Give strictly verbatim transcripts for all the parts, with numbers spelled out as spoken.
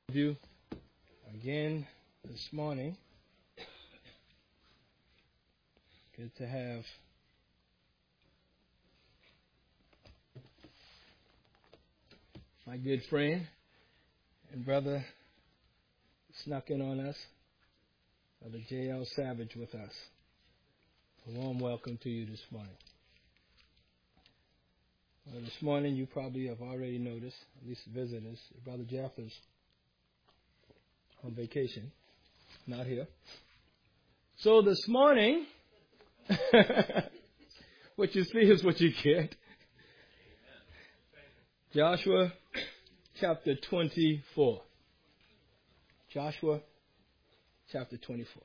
You again this morning. Good to have my good friend and brother snuck in on us, Brother J L Savage, with us. A warm welcome to you this morning. Well, this morning you probably have already noticed, at least visitors, Brother Jeff is on vacation, not here. So this morning, what you see is what you get. Joshua chapter twenty-four. Joshua chapter twenty-four.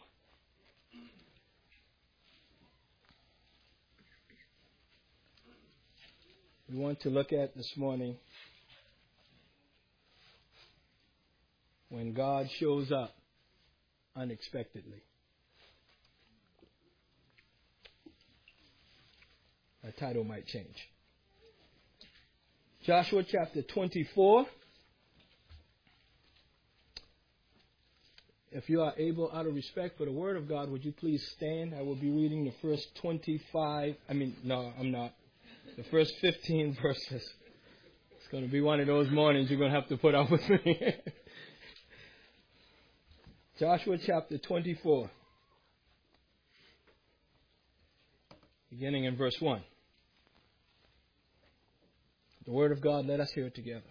We want to look at this morning when God shows up unexpectedly. Our title might change. Joshua chapter twenty-four. If you are able, out of respect for the Word of God, would you please stand? I will be reading the first twenty-five. I mean, no, I'm not. The first fifteen verses. It's going to be one of those mornings you're going to have to put up with me. Joshua chapter twenty-four, beginning in verse one. The Word of God, let us hear it together.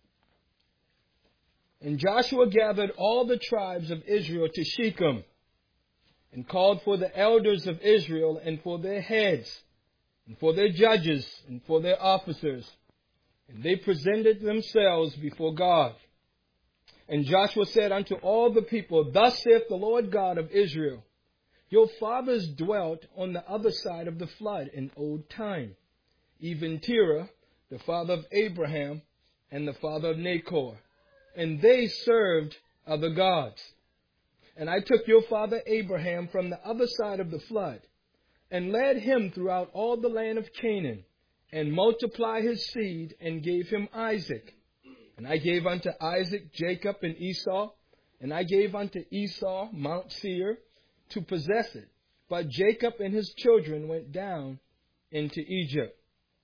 And Joshua gathered all the tribes of Israel to Shechem, and called for the elders of Israel, and for their heads, and for their judges, and for their officers. And they presented themselves before God. And Joshua said unto all the people, Thus saith the Lord God of Israel, Your fathers dwelt on the other side of the flood in old time, even Terah, the father of Abraham, and the father of Nachor. And they served other gods. And I took your father Abraham from the other side of the flood, and led him throughout all the land of Canaan, and multiplied his seed, and gave him Isaac. And I gave unto Isaac Jacob and Esau, and I gave unto Esau Mount Seir to possess it. But Jacob and his children went down into Egypt.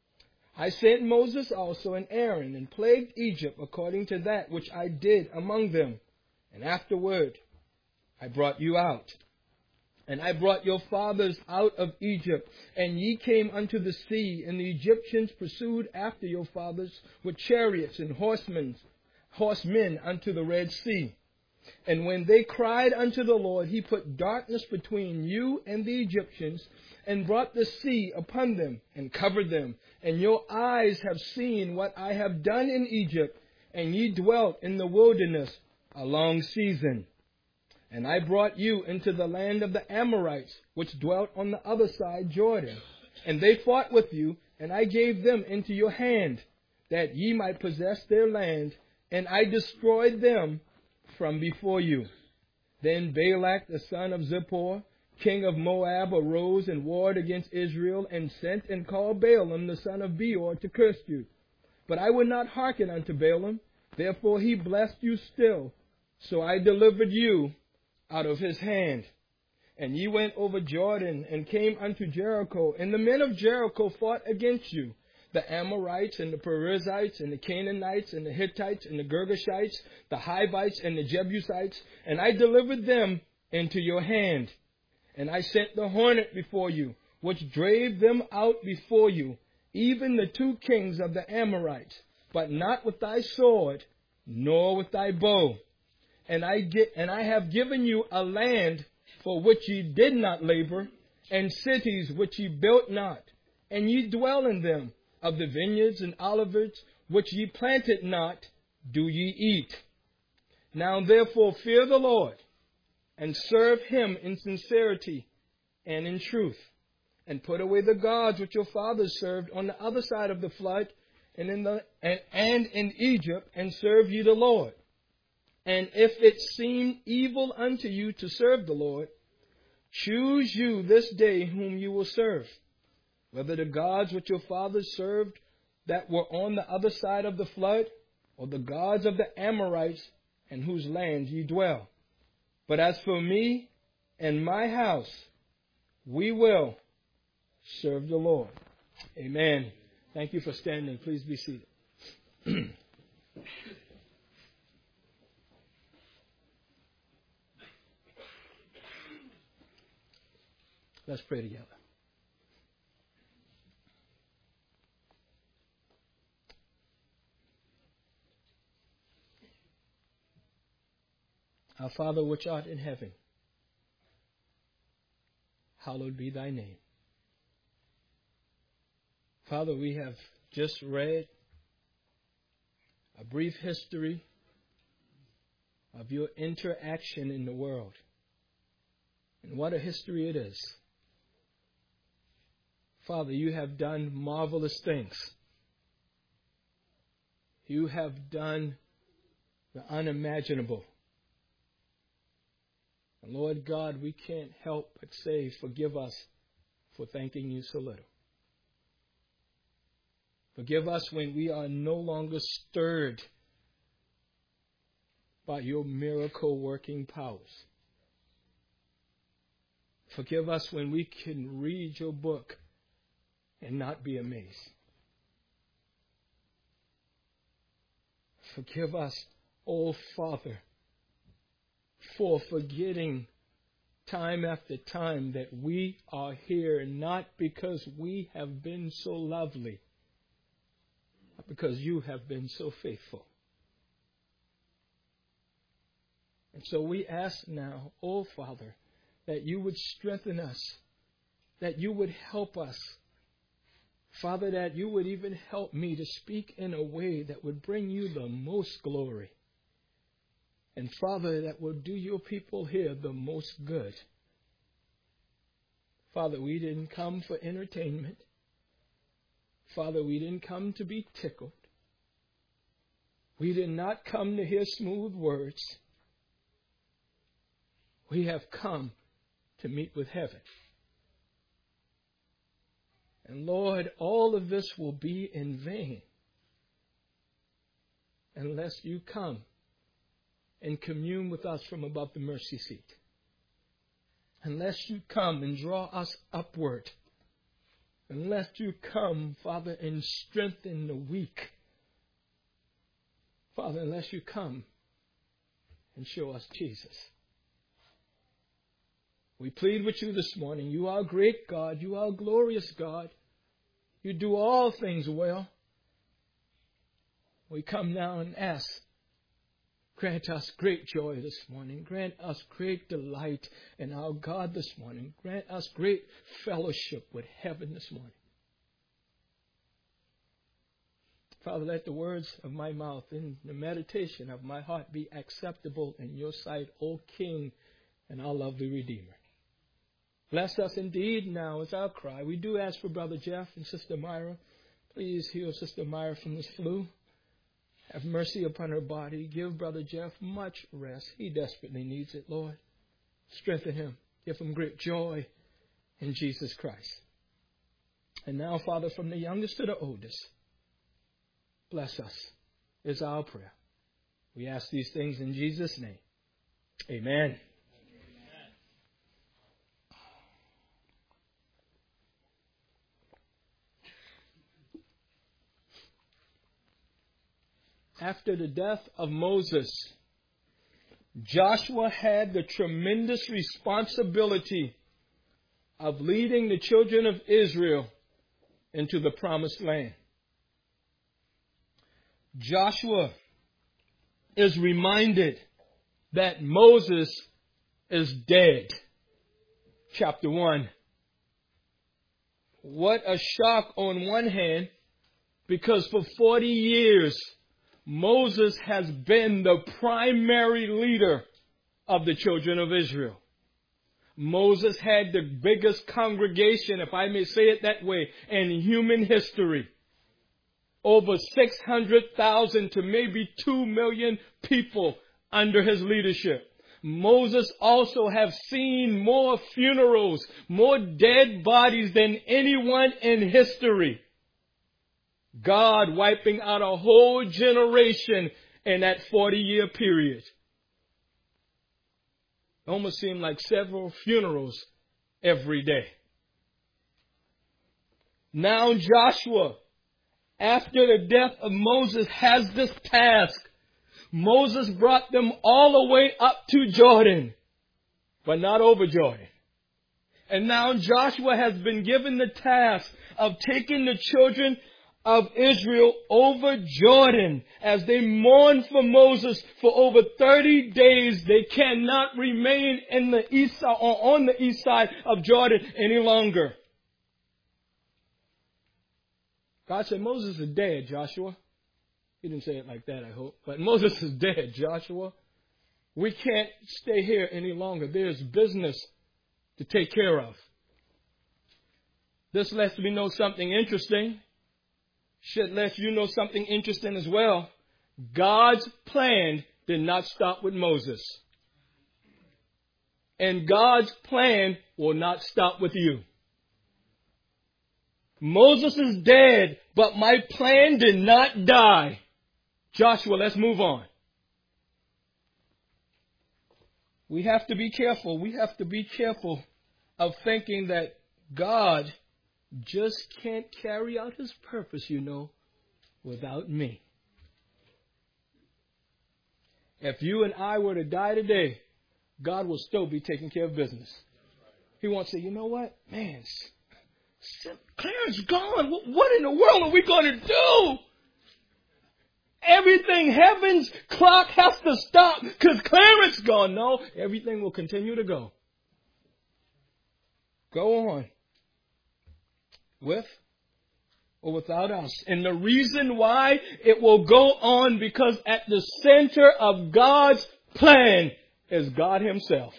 I sent Moses also and Aaron, and plagued Egypt according to that which I did among them. And afterward I brought you out. And I brought your fathers out of Egypt, and ye came unto the sea, and the Egyptians pursued after your fathers with chariots and horsemen, horsemen unto the Red Sea. And when they cried unto the Lord, he put darkness between you and the Egyptians, and brought the sea upon them, and covered them. And your eyes have seen what I have done in Egypt, and ye dwelt in the wilderness a long season. And I brought you into the land of the Amorites, which dwelt on the other side Jordan. And they fought with you, and I gave them into your hand, that ye might possess their land, and I destroyed them from before you. Then Balak the son of Zippor, king of Moab, arose and warred against Israel, and sent and called Balaam the son of Beor to curse you. But I would not hearken unto Balaam, therefore he blessed you still. So I delivered you out of his hand. And ye went over Jordan, and came unto Jericho, and the men of Jericho fought against you, the Amorites, and the Perizzites, and the Canaanites, and the Hittites, and the Girgashites, the Hivites, and the Jebusites, and I delivered them into your hand. And I sent the hornet before you, which drave them out before you, even the two kings of the Amorites, but not with thy sword, nor with thy bow. And I get, and I have given you a land for which ye did not labor, and cities which ye built not, and ye dwell in them. Of the vineyards and oliveyards which ye planted not, do ye eat. Now therefore fear the Lord, and serve him in sincerity and in truth, and put away the gods which your fathers served on the other side of the flood, and in the and, and in Egypt, and serve ye the Lord. And if it seem evil unto you to serve the Lord, choose you this day whom you will serve, whether the gods which your fathers served that were on the other side of the flood, or the gods of the Amorites in whose land ye dwell. But as for me and my house, we will serve the Lord. Amen. Thank you for standing. Please be seated. Let's pray together. Our Father which art in heaven, hallowed be thy name. Father, we have just read a brief history of your interaction in the world. And what a history it is. Father, you have done marvelous things. You have done the unimaginable. And Lord God, we can't help but say, forgive us for thanking you so little. Forgive us when we are no longer stirred by your miracle working powers. Forgive us when we can read your book and not be amazed. Forgive us, oh Father, for forgetting time after time that we are here not because we have been so lovely, but because you have been so faithful. And so we ask now, oh Father, that you would strengthen us, that you would help us. Father, that you would even help me to speak in a way that would bring you the most glory. And Father, that will do your people here the most good. Father, we didn't come for entertainment. Father, we didn't come to be tickled. We did not come to hear smooth words. We have come to meet with heaven. And Lord, all of this will be in vain unless you come and commune with us from above the mercy seat. Unless you come and draw us upward. Unless you come, Father, and strengthen the weak. Father, unless you come and show us Jesus. We plead with you this morning. You are great God. You are glorious God. You do all things well. We come now and ask, grant us great joy this morning. Grant us great delight in our God this morning. Grant us great fellowship with heaven this morning. Father, let the words of my mouth and the meditation of my heart be acceptable in your sight, O King and our lovely Redeemer. Bless us indeed now is our cry. We do ask for Brother Jeff and Sister Myra. Please heal Sister Myra from this flu. Have mercy upon her body. Give Brother Jeff much rest. He desperately needs it, Lord. Strengthen him. Give him great joy in Jesus Christ. And now, Father, from the youngest to the oldest, bless us is our prayer. We ask these things in Jesus' name. Amen. After the death of Moses, Joshua had the tremendous responsibility of leading the children of Israel into the promised land. Joshua is reminded that Moses is dead. Chapter one. What a shock on one hand, because for forty years, Moses has been the primary leader of the children of Israel. Moses had the biggest congregation, if I may say it that way, in human history. Over six hundred thousand to maybe two million people under his leadership. Moses also have seen more funerals, more dead bodies than anyone in history. God wiping out a whole generation in that forty-year period. It almost seemed like several funerals every day. Now Joshua, after the death of Moses, has this task. Moses brought them all the way up to Jordan, but not over Jordan. And now Joshua has been given the task of taking the children of Israel over Jordan. As they mourn for Moses for over thirty days, they cannot remain in the east side or on the east side of Jordan any longer. God said, Moses is dead, Joshua. He didn't say it like that, I hope. But Moses is dead, Joshua. We can't stay here any longer. There's business to take care of. This lets me know something interesting. Should let you know something interesting as well. God's plan did not stop with Moses. And God's plan will not stop with you. Moses is dead, but my plan did not die. Joshua, let's move on. We have to be careful. We have to be careful of thinking that God just can't carry out his purpose, you know, without me. If you and I were to die today, God will still be taking care of business. He won't say, you know what? Man, Clarence gone. What in the world are we going to do? Everything, heaven's clock has to stop because Clarence gone. No, everything will continue to go. Go on. With or without us. And the reason why it will go on, because at the center of God's plan is God himself.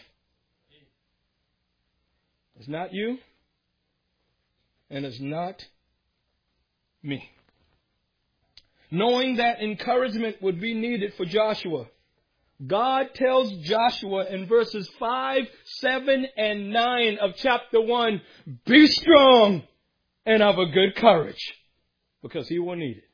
It's not you. And it's not me. Knowing that encouragement would be needed for Joshua, God tells Joshua in verses five, seven, and nine of chapter one, be strong and of a good courage, because he will need it.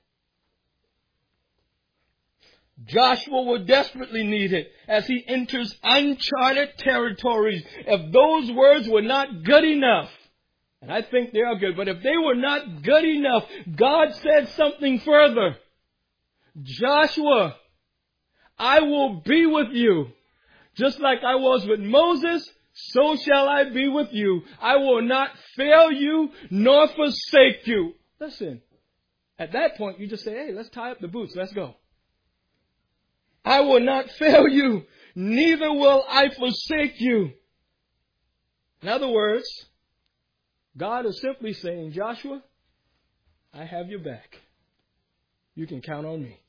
Joshua will desperately need it as he enters uncharted territories. If those words were not good enough, and I think they are good, but if they were not good enough, God said something further. Joshua, I will be with you. Just like I was with Moses, so shall I be with you. I will not fail you nor forsake you. Listen, at that point, you just say, hey, let's tie up the boots. Let's go. I will not fail you, neither will I forsake you. In other words, God is simply saying, Joshua, I have your back. You can count on me.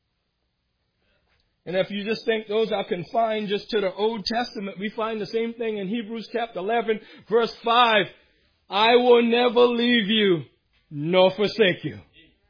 And if you just think those are confined just to the Old Testament, we find the same thing in Hebrews chapter eleven, verse five. I will never leave you nor forsake you.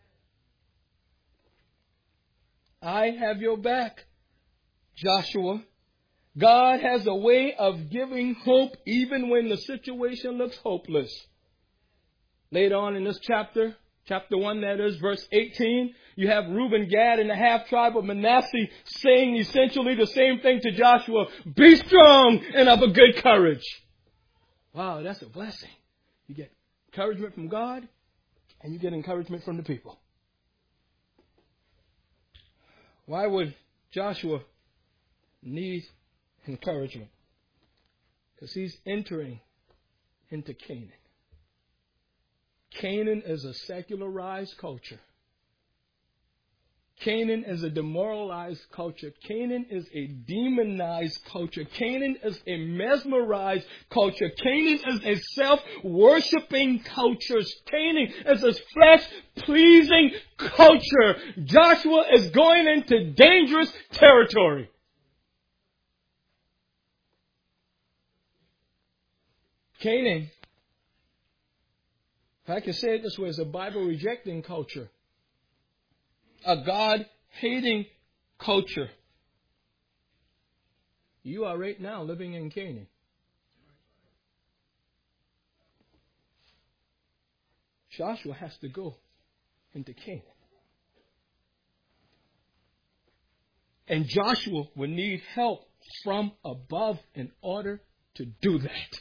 I have your back, Joshua. God has a way of giving hope even when the situation looks hopeless. Later on in this chapter, chapter one, that is, verse eighteen, you have Reuben, Gad, and the half-tribe of Manasseh saying essentially the same thing to Joshua. Be strong and of a good courage. Wow, that's a blessing. You get encouragement from God, and you get encouragement from the people. Why would Joshua need encouragement? Because he's entering into Canaan. Canaan is a secularized culture. Canaan is a demoralized culture. Canaan is a demonized culture. Canaan is a mesmerized culture. Canaan is a self-worshipping culture. Canaan is a flesh-pleasing culture. Joshua is going into dangerous territory. Canaan, if I can say it this way, is a Bible-rejecting culture. A God-hating culture. You are right now living in Canaan. Joshua has to go into Canaan. And Joshua will need help from above in order to do that.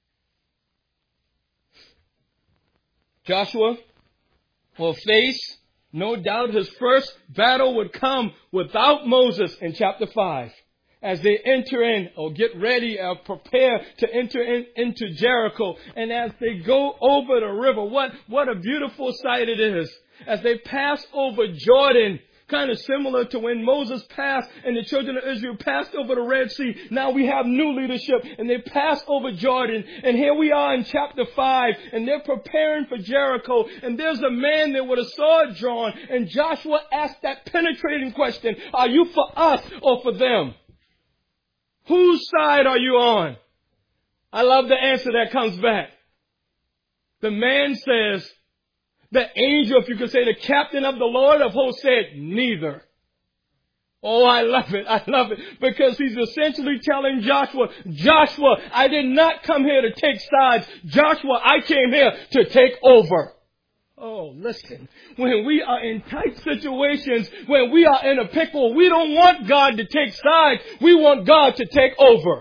Joshua will face, no doubt, his first battle would come without Moses in chapter five. As they enter in or get ready or prepare to enter in, into Jericho. And as they go over the river, what, what a beautiful sight it is. As they pass over Jordan, kind of similar to when Moses passed and the children of Israel passed over the Red Sea. Now we have new leadership and they pass over Jordan. And here we are in chapter five and they're preparing for Jericho. And there's a man there with a sword drawn. And Joshua asked that penetrating question, are you for us or for them? Whose side are you on? I love the answer that comes back. The man says, the angel, if you could say the captain of the Lord of hosts said, neither. Oh, I love it. I love it. Because he's essentially telling Joshua, Joshua, I did not come here to take sides. Joshua, I came here to take over. Oh, listen, when we are in tight situations, when we are in a pickle, we don't want God to take sides. We want God to take over.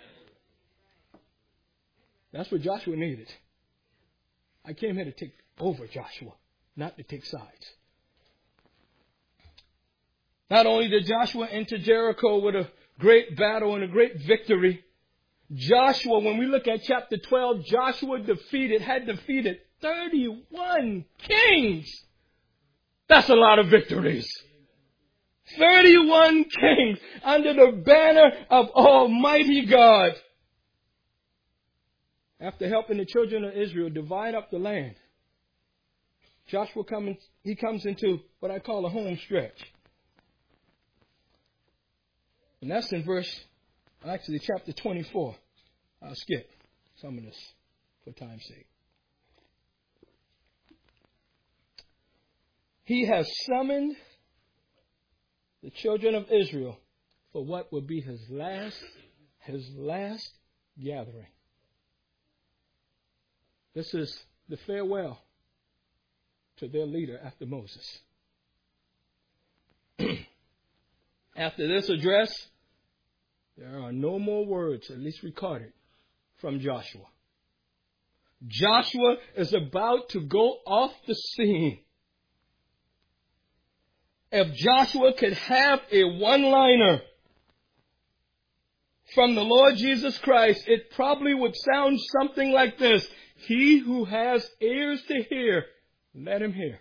That's what Joshua needed. I came here to take over, Joshua, not to take sides. Not only did Joshua enter Jericho with a great battle and a great victory, Joshua, when we look at chapter twelve, Joshua defeated, had defeated thirty-one kings. That's a lot of victories. thirty-one kings under the banner of Almighty God. After helping the children of Israel divide up the land, Joshua comes, he comes into what I call a home stretch. And that's in verse, actually chapter twenty-four. I'll skip some of this for time's sake. He has summoned the children of Israel for what will be his last, his last gathering. This is the farewell to their leader after Moses. After this address, there are no more words, at least recorded, from Joshua. Joshua is about to go off the scene. If Joshua could have a one-liner from the Lord Jesus Christ, it probably would sound something like this. He who has ears to hear, let him hear.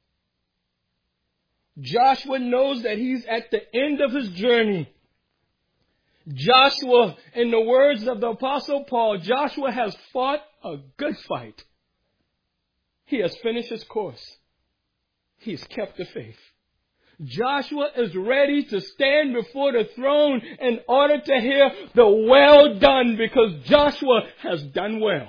Joshua knows that he's at the end of his journey. Joshua, in the words of the Apostle Paul, Joshua has fought a good fight. He has finished his course. He's kept the faith. Joshua is ready to stand before the throne in order to hear the well done, because Joshua has done well.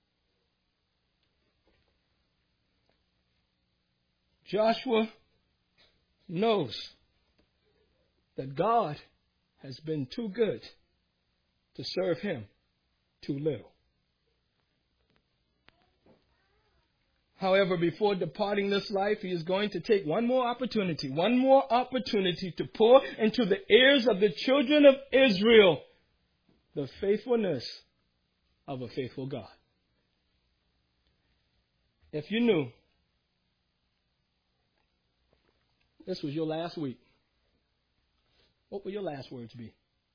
Joshua knows that God has been too good to serve him too little. However, before departing this life, he is going to take one more opportunity, one more opportunity to pour into the ears of the children of Israel the faithfulness of a faithful God. If you knew this was your last week, what would your last words be?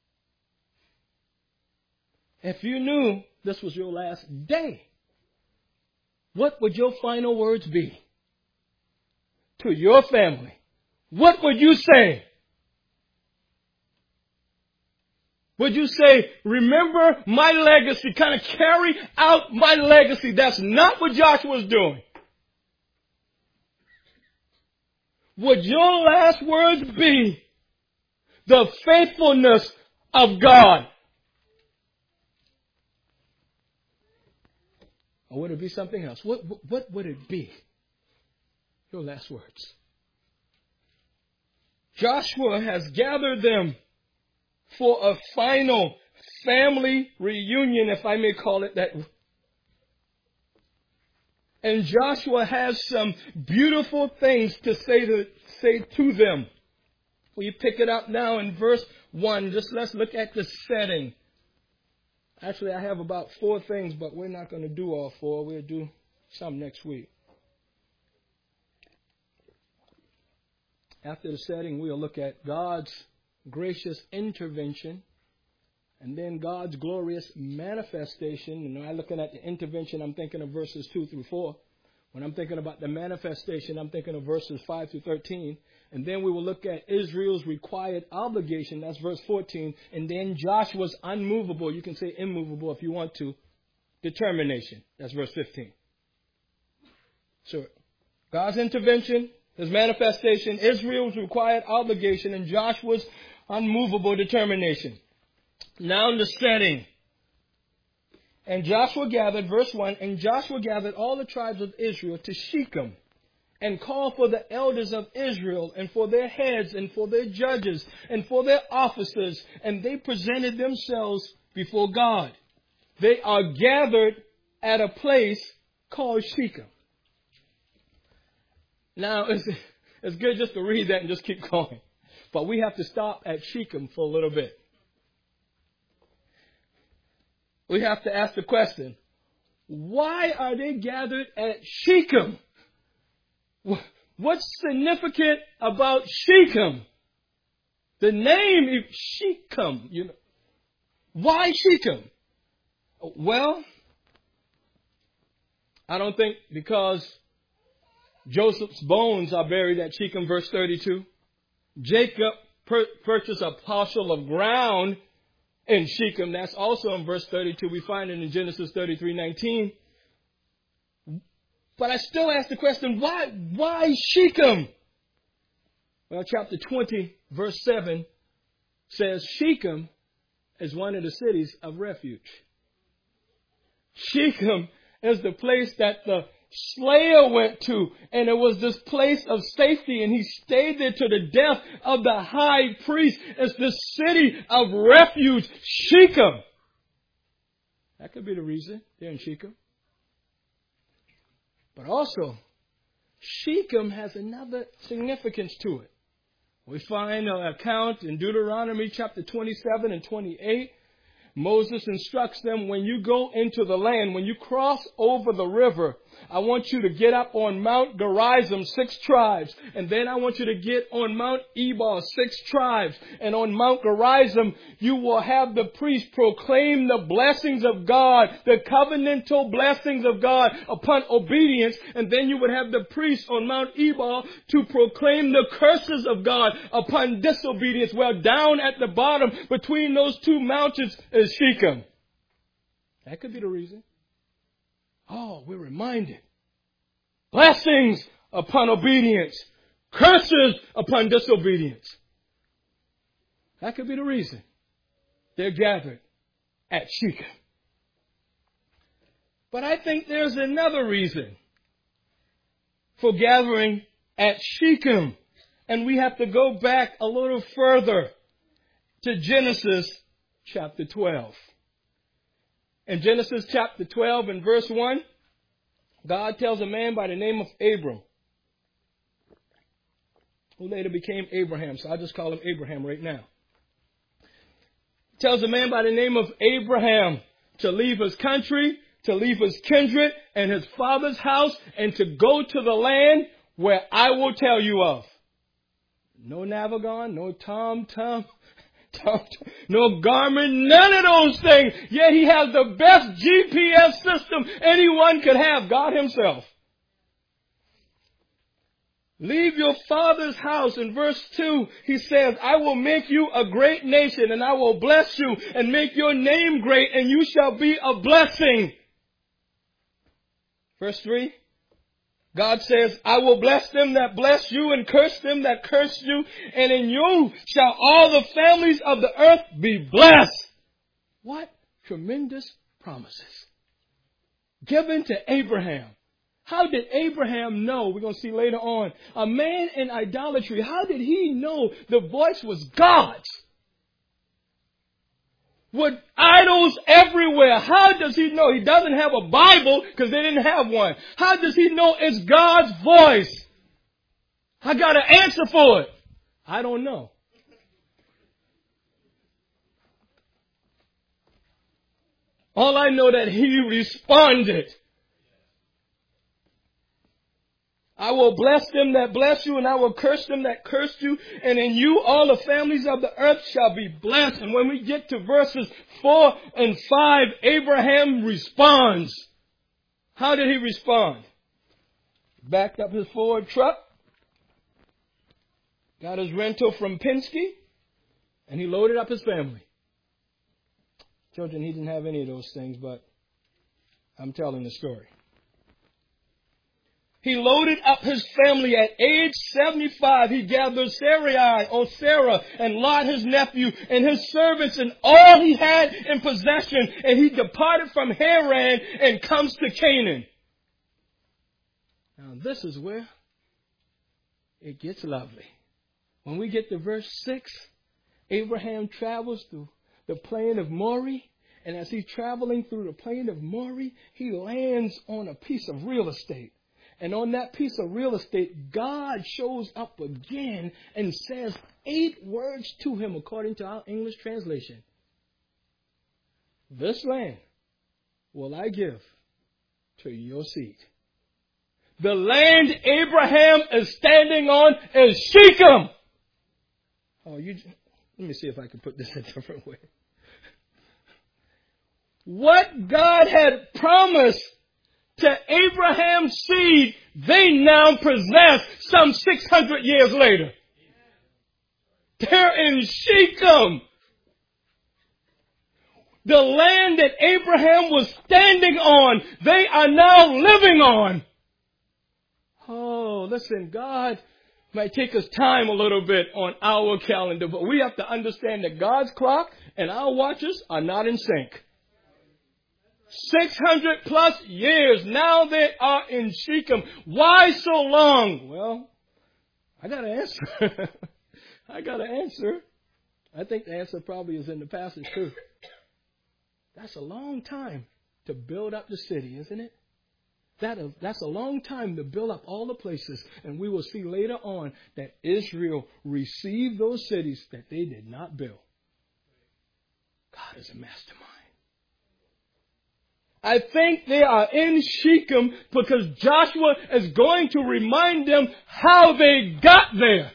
If you knew this was your last day, what would your final words be to your family? What would you say? Would you say, remember my legacy, kind of carry out my legacy? That's not what Joshua's doing. Would your last words be the faithfulness of God? Or would it be something else? What, what would it be? Your last words. Joshua has gathered them for a final family reunion, if I may call it that. And Joshua has some beautiful things to say to, say to them. Will you pick it up now in verse one, just let's look at the setting. Actually, I have about four things, but we're not going to do all four. We'll do some next week. After the setting, we'll look at God's gracious intervention and then God's glorious manifestation. And when I'm looking at the intervention, I'm thinking of verses two through four. When I'm thinking about the manifestation, I'm thinking of verses five through thirteen. And then we will look at Israel's required obligation. That's verse fourteen. And then Joshua's unmovable, you can say immovable if you want to, determination. That's verse fifteen. So God's intervention, His manifestation, Israel's required obligation, and Joshua's unmovable determination. Now in the setting. And Joshua gathered, verse one, and Joshua gathered all the tribes of Israel to Shechem, and called for the elders of Israel, and for their heads, and for their judges, and for their officers, and they presented themselves before God. They are gathered at a place called Shechem. Now, it's, it's good just to read that and just keep going. But we have to stop at Shechem for a little bit. We have to ask the question, why are they gathered at Shechem? What's significant about Shechem? The name is Shechem. You know, why Shechem? Well, I don't think because Joseph's bones are buried at Shechem, verse thirty-two. Jacob per- purchased a parcel of ground in Shechem. That's also in verse thirty-two. We find it in Genesis thirty-three nineteen. But I still ask the question, why, why Shechem? Well, chapter twenty, verse seven says Shechem is one of the cities of refuge. Shechem is the place that the slayer went to, and it was this place of safety, and he stayed there to the death of the high priest. It's the city of refuge, Shechem. That could be the reason they're in Shechem. But also, Shechem has another significance to it. We find an account in Deuteronomy chapter twenty-seven and twenty-eight. Moses instructs them, when you go into the land, when you cross over the river, I want you to get up on Mount Gerizim, six tribes. And then I want you to get on Mount Ebal, six tribes. And on Mount Gerizim, you will have the priest proclaim the blessings of God, the covenantal blessings of God upon obedience. And then you would have the priest on Mount Ebal to proclaim the curses of God upon disobedience. Well, down at the bottom between those two mountains is Shechem. That could be the reason. Oh, we're reminded. Blessings upon obedience. Curses upon disobedience. That could be the reason they're gathered at Shechem. But I think there's another reason for gathering at Shechem. And we have to go back a little further to Genesis chapter twelve. In Genesis chapter twelve and verse one, God tells a man by the name of Abram, who later became Abraham, so I'll just call him Abraham right now. He tells a man by the name of Abraham to leave his country, to leave his kindred and his father's house, and to go to the land where I will tell you of. No Navigon, no Tom Tom. No Garmin, none of those things. Yet he has the best G P S system anyone could have, God himself. Leave your father's house. In verse two, he says, I will make you a great nation, and I will bless you and make your name great, and you shall be a blessing. Verse three, God says, I will bless them that bless you and curse them that curse you. And in you shall all the families of the earth be blessed. What tremendous promises given to Abraham. How did Abraham know? We're going to see later on. A man in idolatry. How did he know the voice was God's? With idols everywhere. How does he know? He doesn't have a Bible because they didn't have one. How does he know it's God's voice? I got an answer for it. I don't know. All I know that he responded. I will bless them that bless you, and I will curse them that curse you. And in you all the families of the earth shall be blessed. And when we get to verses four and five, Abraham responds. How did he respond? Backed up his Ford truck, got his rental from Penske, and he loaded up his family. Children, he didn't have any of those things, but I'm telling the story. He loaded up his family at age seventy-five. He gathered Sarai, or Sarah, and Lot, his nephew, and his servants, and all he had in possession. And he departed from Haran and comes to Canaan. Now, this is where it gets lovely. When we get to verse six, Abraham travels through the plain of Moreh. And as he's traveling through the plain of Moreh, he lands on a piece of real estate. And on that piece of real estate, God shows up again and says eight words to him, according to our English translation. This land will I give to your seed. The land Abraham is standing on is Shechem. Oh, you, let me see if I can put this a different way. What God had promised to Abraham's seed, they now possess some six hundred years later. They're in Shechem. The land that Abraham was standing on, they are now living on. Oh, listen, God might take us time a little bit on our calendar, but we have to understand that God's clock and our watches are not in sync. six hundred plus years. Now they are in Shechem. Why so long? Well, I got an answer. I got an answer. I think the answer probably is in the passage too. That's a long time to build up the city, isn't it? That is, that's a long time to build up all the places. And we will see later on that Israel received those cities that they did not build. God is a mastermind. I think they are in Shechem because Joshua is going to remind them how they got there.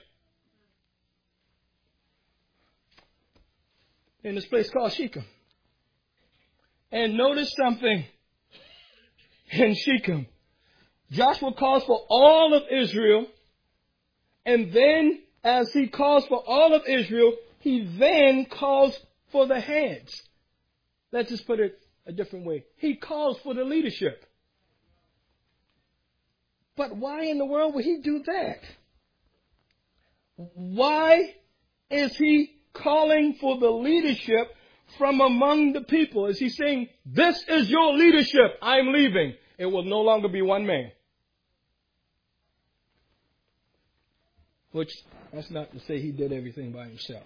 In this place called Shechem. And notice something in Shechem. Joshua calls for all of Israel. And then as he calls for all of Israel, he then calls for the heads. Let's just put it a different way. He calls for the leadership. But why in the world would he do that? Why is he calling for the leadership from among the people? Is he saying, this is your leadership, I'm leaving. It will no longer be one man. Which, that's not to say he did everything by himself.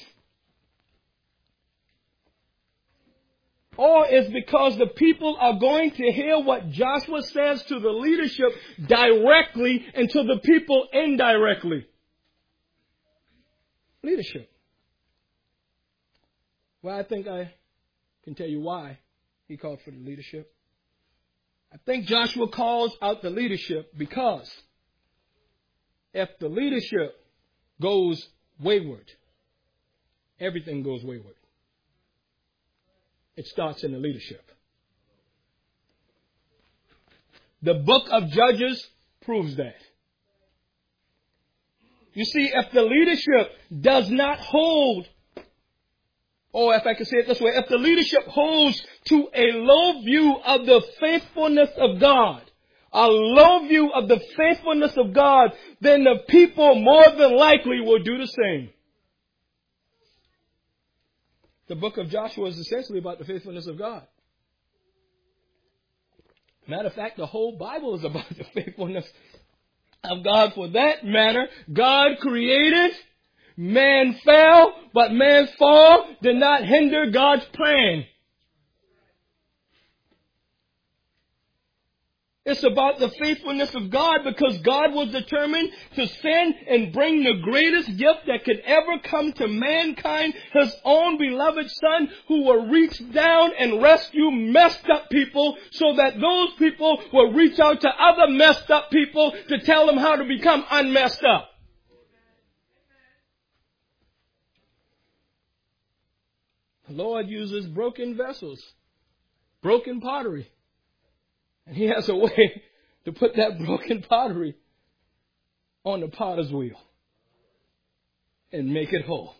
Or it's because the people are going to hear what Joshua says to the leadership directly and to the people indirectly. Leadership. Well, I think I can tell you why he called for the leadership. I think Joshua calls out the leadership because if the leadership goes wayward, everything goes wayward. It starts in the leadership. The book of Judges proves that. You see, if the leadership does not hold, or if I can say it this way, if the leadership holds to a low view of the faithfulness of God, a low view of the faithfulness of God, then the people more than likely will do the same. The book of Joshua is essentially about the faithfulness of God. Matter of fact, the whole Bible is about the faithfulness of God. For that matter, God created, man fell, but man's fall did not hinder God's plan. It's about the faithfulness of God, because God was determined to send and bring the greatest gift that could ever come to mankind, His own beloved Son, who will reach down and rescue messed up people so that those people will reach out to other messed up people to tell them how to become unmessed up. The Lord uses broken vessels, broken pottery. And He has a way to put that broken pottery on the potter's wheel and make it whole.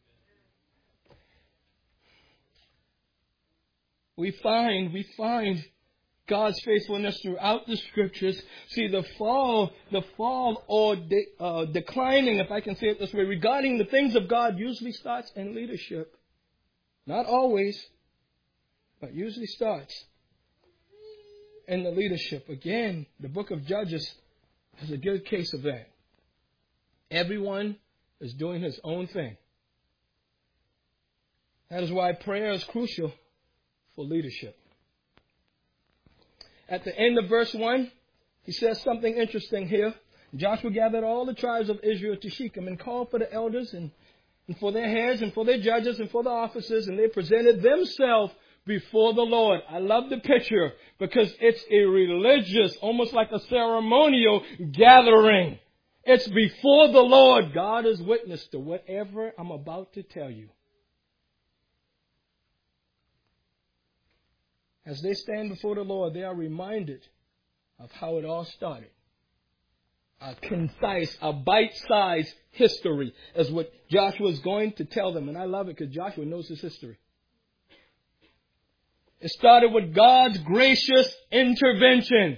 We find, we find God's faithfulness throughout the Scriptures. See, the fall, the fall or de, uh, declining, if I can say it this way, regarding the things of God usually starts in leadership. Not always, but usually starts in the leadership. Again, the book of Judges is a good case of that. Everyone is doing his own thing. That is why prayer is crucial for leadership. At the end of verse one, he says something interesting here. Joshua gathered all the tribes of Israel to Shechem and called for the elders and, and for their heads and for their judges and for the officers, and they presented themselves before the Lord. I love the picture because it's a religious, almost like a ceremonial gathering. It's before the Lord. God is witness to whatever I'm about to tell you. As they stand before the Lord, they are reminded of how it all started. A concise, a bite-sized history is what Joshua is going to tell them. And I love it because Joshua knows his history. It started with God's gracious intervention.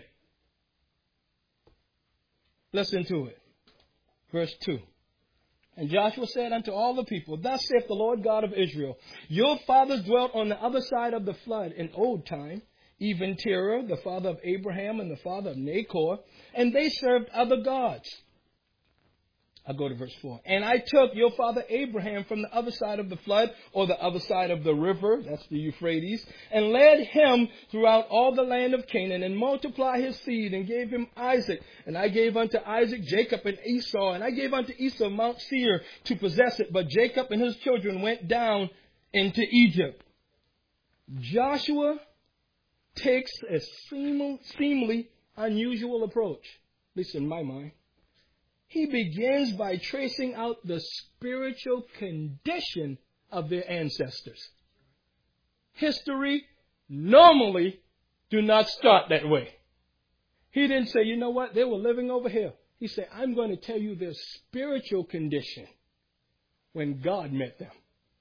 Listen to it. Verse two. And Joshua said unto all the people, Thus saith the Lord God of Israel, Your fathers dwelt on the other side of the flood in old time, even Terah, the father of Abraham and the father of Nahor, and they served other gods. I'll go to verse four. And I took your father Abraham from the other side of the flood, or the other side of the river, that's the Euphrates, and led him throughout all the land of Canaan, and multiplied his seed, and gave him Isaac. And I gave unto Isaac Jacob and Esau, and I gave unto Esau Mount Seir to possess it. But Jacob and his children went down into Egypt. Joshua takes a seemingly unusual approach, at least in my mind. He begins by tracing out the spiritual condition of their ancestors. History normally do not start that way. He didn't say, you know what, they were living over here. He said, I'm going to tell you their spiritual condition when God met them.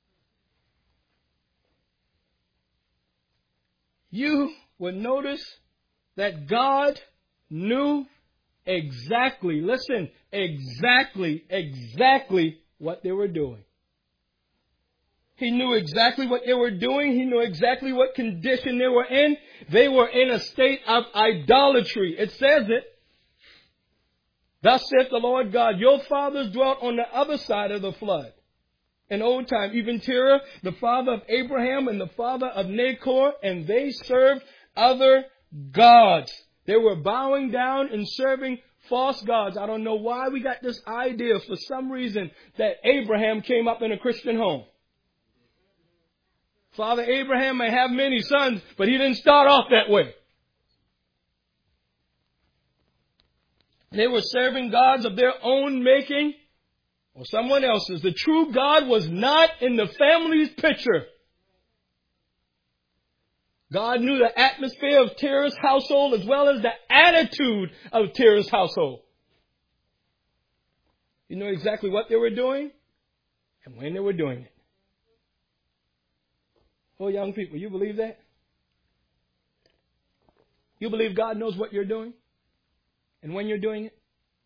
You will notice that God knew exactly, listen, exactly, exactly what they were doing. He knew exactly what they were doing. He knew exactly what condition they were in. They were in a state of idolatry. It says it. Thus saith the Lord God, Your fathers dwelt on the other side of the flood. In old time, even Terah, the father of Abraham and the father of Nahor, and they served other gods. They were bowing down and serving false gods. I don't know why we got this idea for some reason that Abraham came up in a Christian home. Father Abraham may have many sons, but he didn't start off that way. They were serving gods of their own making or someone else's. The true God was not in the family's picture. God knew the atmosphere of Terah's household as well as the attitude of Terah's household. He knew exactly what they were doing and when they were doing it. Oh, young people, you believe that? You believe God knows what you're doing and when you're doing it?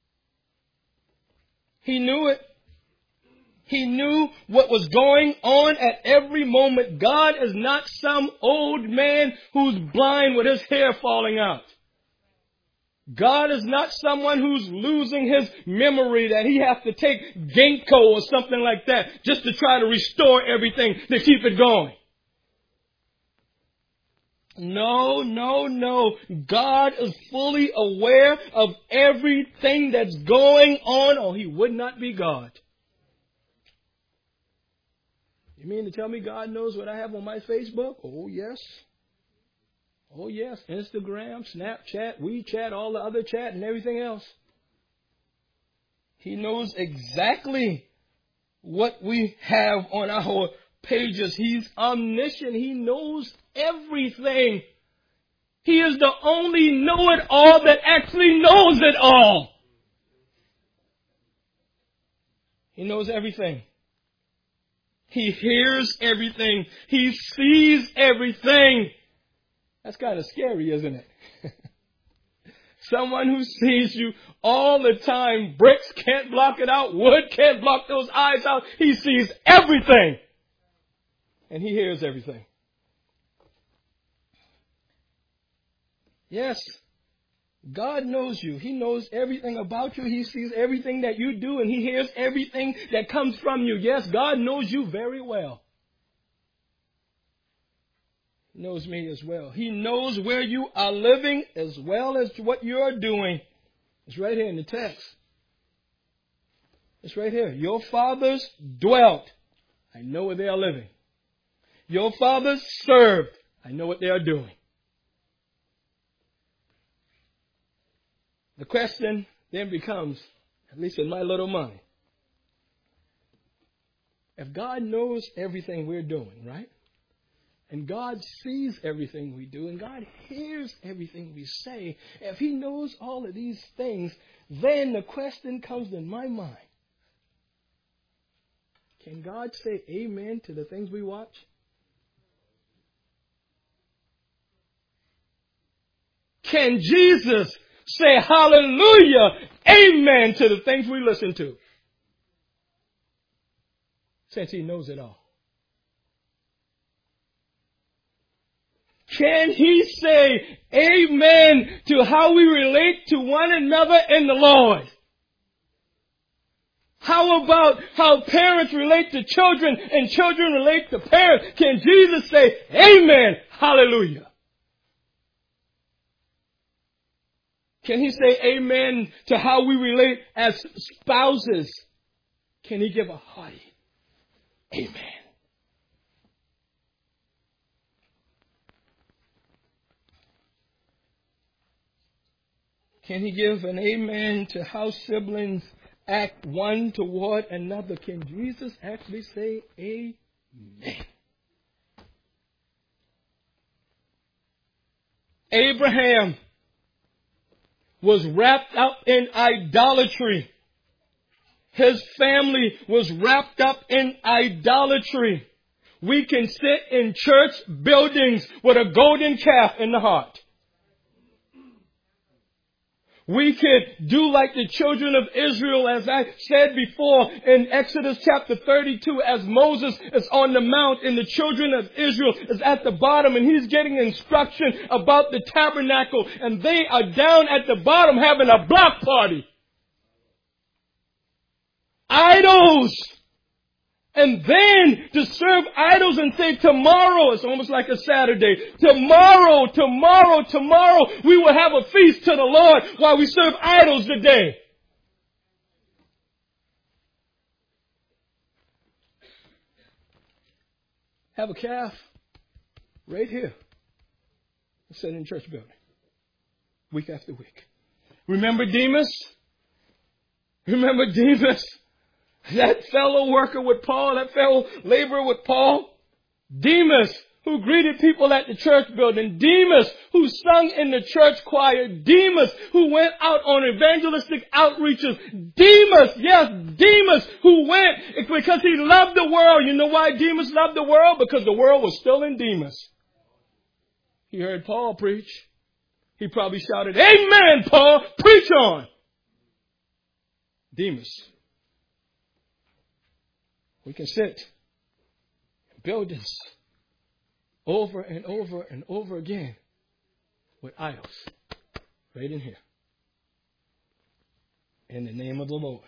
He knew it. He knew what was going on at every moment. God is not some old man who's blind with his hair falling out. God is not someone who's losing his memory that he has to take Ginkgo or something like that just to try to restore everything to keep it going. No, no, no. God is fully aware of everything that's going on, or He would not be God. You mean to tell me God knows what I have on my Facebook? Oh, yes. Oh, yes. Instagram, Snapchat, WeChat, all the other chat and everything else. He knows exactly what we have on our pages. He's omniscient. He knows everything. He is the only know-it-all that actually knows it all. He knows everything. He hears everything. He sees everything. That's kind of scary, isn't it? Someone who sees you all the time. Bricks can't block it out. Wood can't block those eyes out. He sees everything. And He hears everything. Yes, God knows you. He knows everything about you. He sees everything that you do, and He hears everything that comes from you. Yes, God knows you very well. He knows me as well. He knows where you are living as well as what you're doing. It's right here in the text. It's right here. Your fathers dwelt. I know where they are living. Your fathers served. I know what they are doing. The question then becomes, at least in my little mind, if God knows everything we're doing, right? And God sees everything we do, and God hears everything we say, if He knows all of these things, then the question comes in my mind. Can God say amen to the things we watch? Can Jesus say hallelujah, amen to the things we listen to? Since He knows it all. Can He say amen to how we relate to one another in the Lord? How about how parents relate to children and children relate to parents? Can Jesus say amen, hallelujah? Can He say amen to how we relate as spouses? Can He give a hearty amen? Can He give an amen to how siblings act one toward another? Can Jesus actually say amen? Abraham was wrapped up in idolatry. His family was wrapped up in idolatry. We can sit in church buildings with a golden calf in the heart. We could do like the children of Israel, as I said before in Exodus chapter thirty-two, as Moses is on the mount and the children of Israel is at the bottom and he's getting instruction about the tabernacle, and they are down at the bottom having a block party. Idols! And then to serve idols and say tomorrow, it's almost like a Saturday, tomorrow, tomorrow, tomorrow, we will have a feast to the Lord while we serve idols today. Have a calf right here. Sit in church building. Week after week. Remember Demas? Remember Demas? That fellow worker with Paul, that fellow laborer with Paul. Demas, who greeted people at the church building. Demas, who sung in the church choir. Demas, who went out on evangelistic outreaches. Demas, yes, Demas, who went because he loved the world. You know why Demas loved the world? Because the world was still in Demas. He heard Paul preach. He probably shouted, "Amen, Paul, preach on." Demas. We can sit and build this over and over and over again with idols right in here. In the name of the Lord.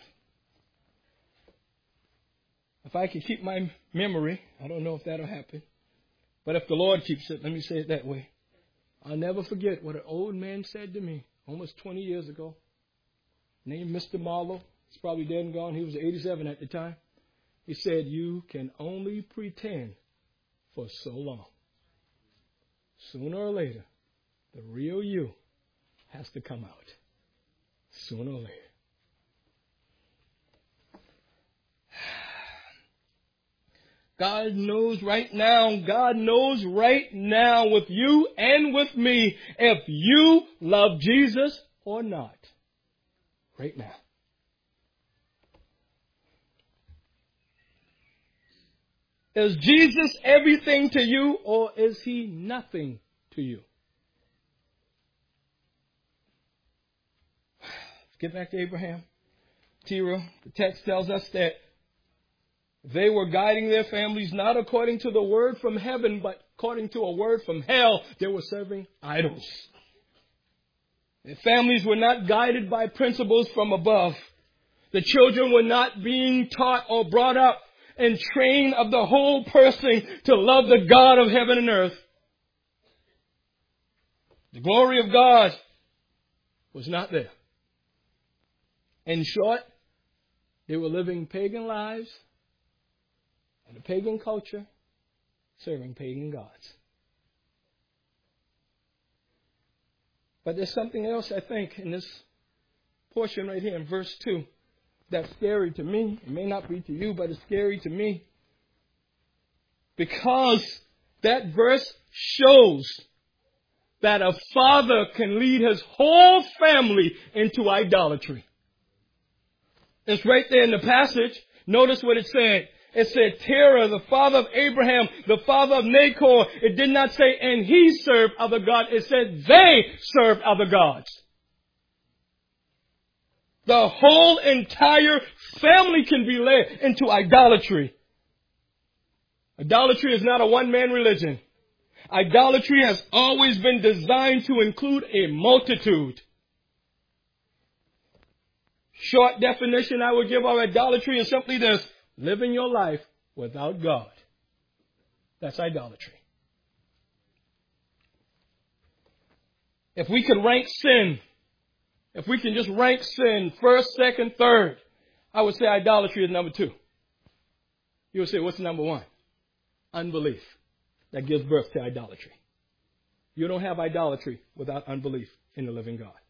If I can keep my memory, I don't know if that'll happen, but if the Lord keeps it, let me say it that way. I'll never forget what an old man said to me almost twenty years ago. Named Mister Marlowe. He's probably dead and gone. He was eighty-seven at the time. He said, you can only pretend for so long. Sooner or later, the real you has to come out. Sooner or later. God knows right now, God knows right now with you and with me if you love Jesus or not. Right now. Is Jesus everything to you or is he nothing to you? Let's get back to Abraham. Terah, the text tells us that they were guiding their families not according to the word from heaven, but according to a word from hell. They were serving idols. Their families were not guided by principles from above. The children were not being taught or brought up and trained of the whole person to love the God of heaven and earth. The glory of God was not there. In short, they were living pagan lives in a pagan culture, serving pagan gods. But there's something else, I think, in this portion right here in verse two that's scary to me. It may not be to you, but it's scary to me. Because that verse shows that a father can lead his whole family into idolatry. It's right there in the passage. Notice what it said. It said Terah, the father of Abraham, the father of Nahor. It did not say, and he served other gods. It said they served other gods. The whole entire family can be led into idolatry. Idolatry is not a one-man religion. Idolatry has always been designed to include a multitude. Short definition I would give of idolatry is simply this: living your life without God. That's idolatry. If we could rank sin, if we can just rank sin first, second, third, I would say idolatry is number two. You would say, what's number one? Unbelief. That gives birth to idolatry. You don't have idolatry without unbelief in the living God.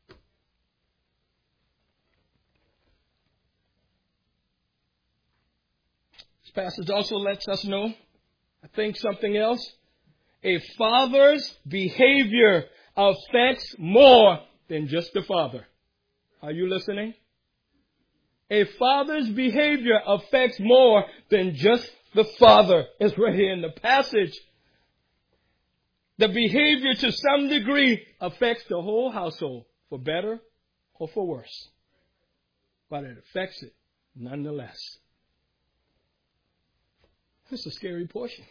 This passage also lets us know, I think, something else. A father's behavior affects more than just the father. Are you listening? A father's behavior affects more than just the father. It's right here in the passage. The behavior to some degree affects the whole household, for better or for worse. But it affects it nonetheless. This is a scary portion.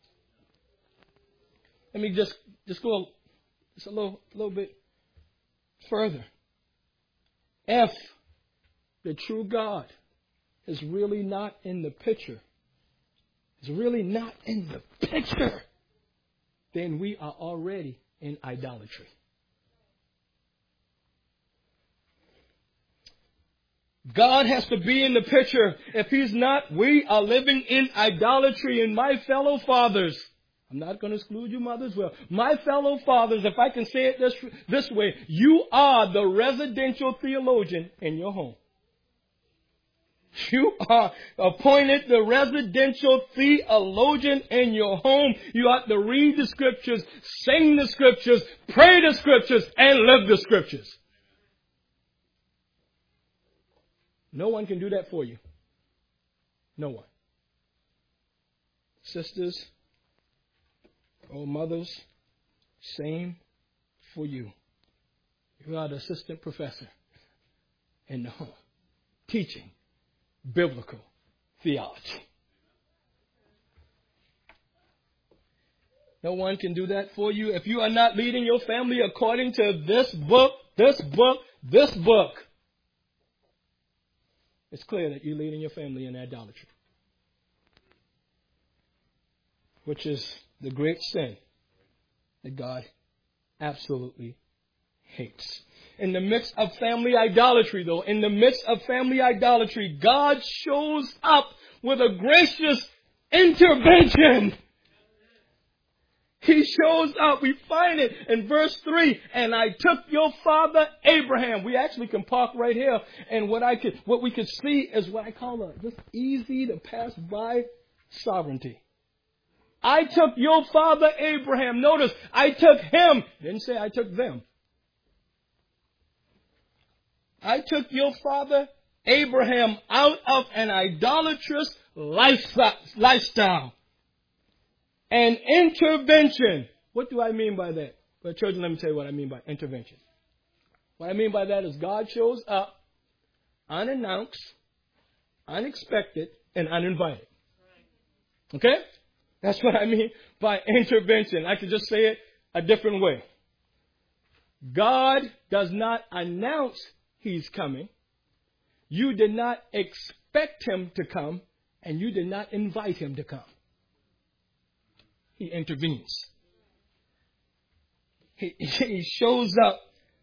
Let me just, just go just a little, little bit further. If the true God is really not in the picture, is really not in the picture, then we are already in idolatry. God has to be in the picture. If He's not, we are living in idolatry. And my fellow fathers, I'm not going to exclude you mothers, well, my fellow fathers, if I can say it this, this way, you are the residential theologian in your home. You are appointed the residential theologian in your home. You ought to read the scriptures, sing the scriptures, pray the scriptures, and live the scriptures. No one can do that for you. No one. Sisters or mothers, same for you. You are the assistant professor in the home, teaching biblical theology. No one can do that for you. If you are not leading your family according to this book, this book, this book, it's clear that you're leading your family in idolatry, which is the great sin that God absolutely hates. In the midst of family idolatry, though, in the midst of family idolatry, God shows up with a gracious intervention. He shows up. We find it in verse three. And I took your father Abraham. We actually can park right here. And what I could, what we could see is what I call a just easy to pass by sovereignty. I took your father Abraham. Notice, I took him. Didn't say I took them. I took your father Abraham out of an idolatrous lifestyle. An intervention. What do I mean by that? Well, children, let me tell you what I mean by intervention. What I mean by that is God shows up unannounced, unexpected, and uninvited. Okay? That's what I mean by intervention. I could just say it a different way. God does not announce He's coming. You did not expect Him to come, and you did not invite Him to come. He intervenes. He, he shows up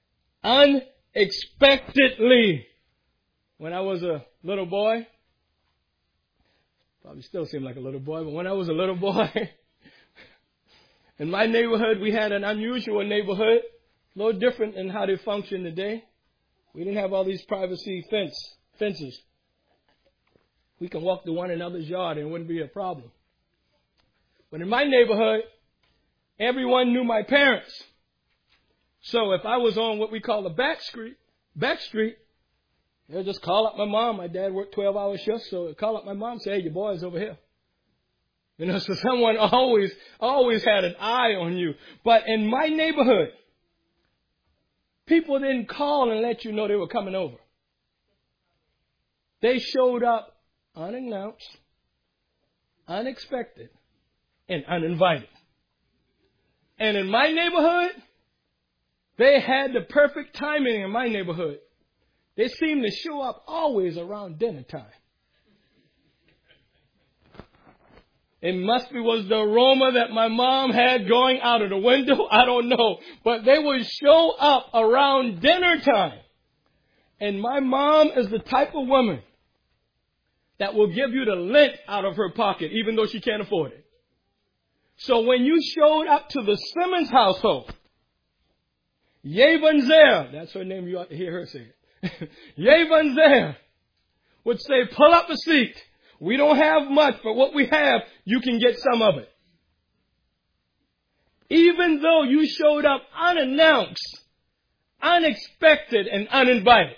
unexpectedly. When I was a little boy, probably still seem like a little boy, but when I was a little boy, in my neighborhood, we had an unusual neighborhood, a little different than how they function today. We didn't have all these privacy fence, fences. We can walk to one another's yard and it wouldn't be a problem. But in my neighborhood, everyone knew my parents. So if I was on what we call the back street, back street, they'll just call up my mom. My dad worked twelve hour shifts, so they'll call up my mom and say, hey, your boy's over here. You know, so someone always, always had an eye on you. But in my neighborhood, people didn't call and let you know they were coming over. They showed up unannounced, unexpected, and uninvited. And in my neighborhood, they had the perfect timing in my neighborhood. They seemed to show up always around dinner time. It must be was the aroma that my mom had going out of the window. I don't know. But they would show up around dinner time. And my mom is the type of woman that will give you the lint out of her pocket, even though she can't afford it. So when you showed up to the Simmons household, Yevanzer, that's her name, you ought to hear her say it. Yevanzer would say, pull up a seat. We don't have much, but what we have, you can get some of it. Even though you showed up unannounced, unexpected, and uninvited.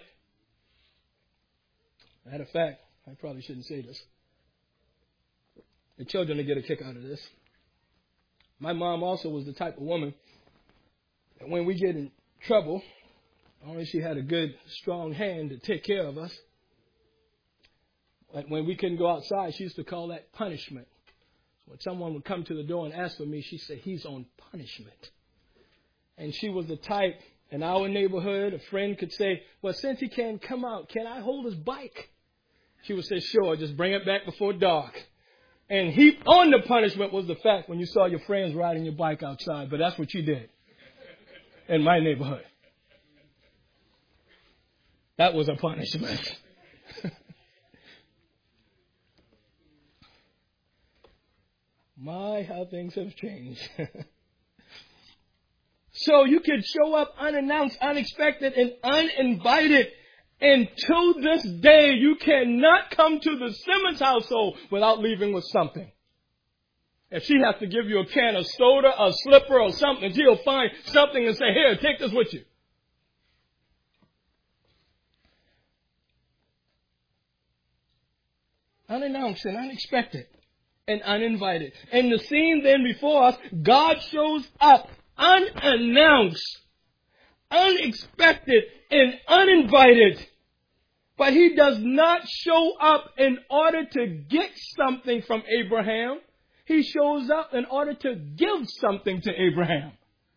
Matter of fact, I probably shouldn't say this. The children will get a kick out of this. My mom also was the type of woman that when we get in trouble, only she had a good, strong hand to take care of us. But when we couldn't go outside, she used to call that punishment. When someone would come to the door and ask for me, she said, he's on punishment. And she was the type, in our neighborhood, a friend could say, well, since he can't come out, can I hold his bike? She would say, sure, just bring it back before dark. And heaped on the punishment was the fact when you saw your friends riding your bike outside. But that's what you did in my neighborhood. That was a punishment. My, how things have changed. So you could show up unannounced, unexpected, and uninvited. And to this day, you cannot come to the Simmons household without leaving with something. If she has to give you a can of soda, a slipper, or something, she'll find something and say, here, take this with you. Unannounced and unexpected and uninvited. And the scene then before us, God shows up unannounced, unexpected, and uninvited. But he does not show up in order to get something from Abraham. He shows up in order to give something to Abraham.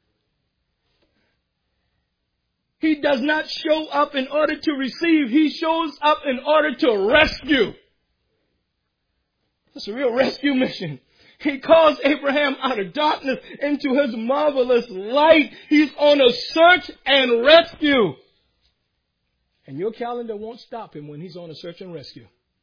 He does not show up in order to receive. He shows up in order to rescue. It's a real rescue mission. He calls Abraham out of darkness into his marvelous light. He's on a search and rescue. And your calendar won't stop him when he's on a search and rescue.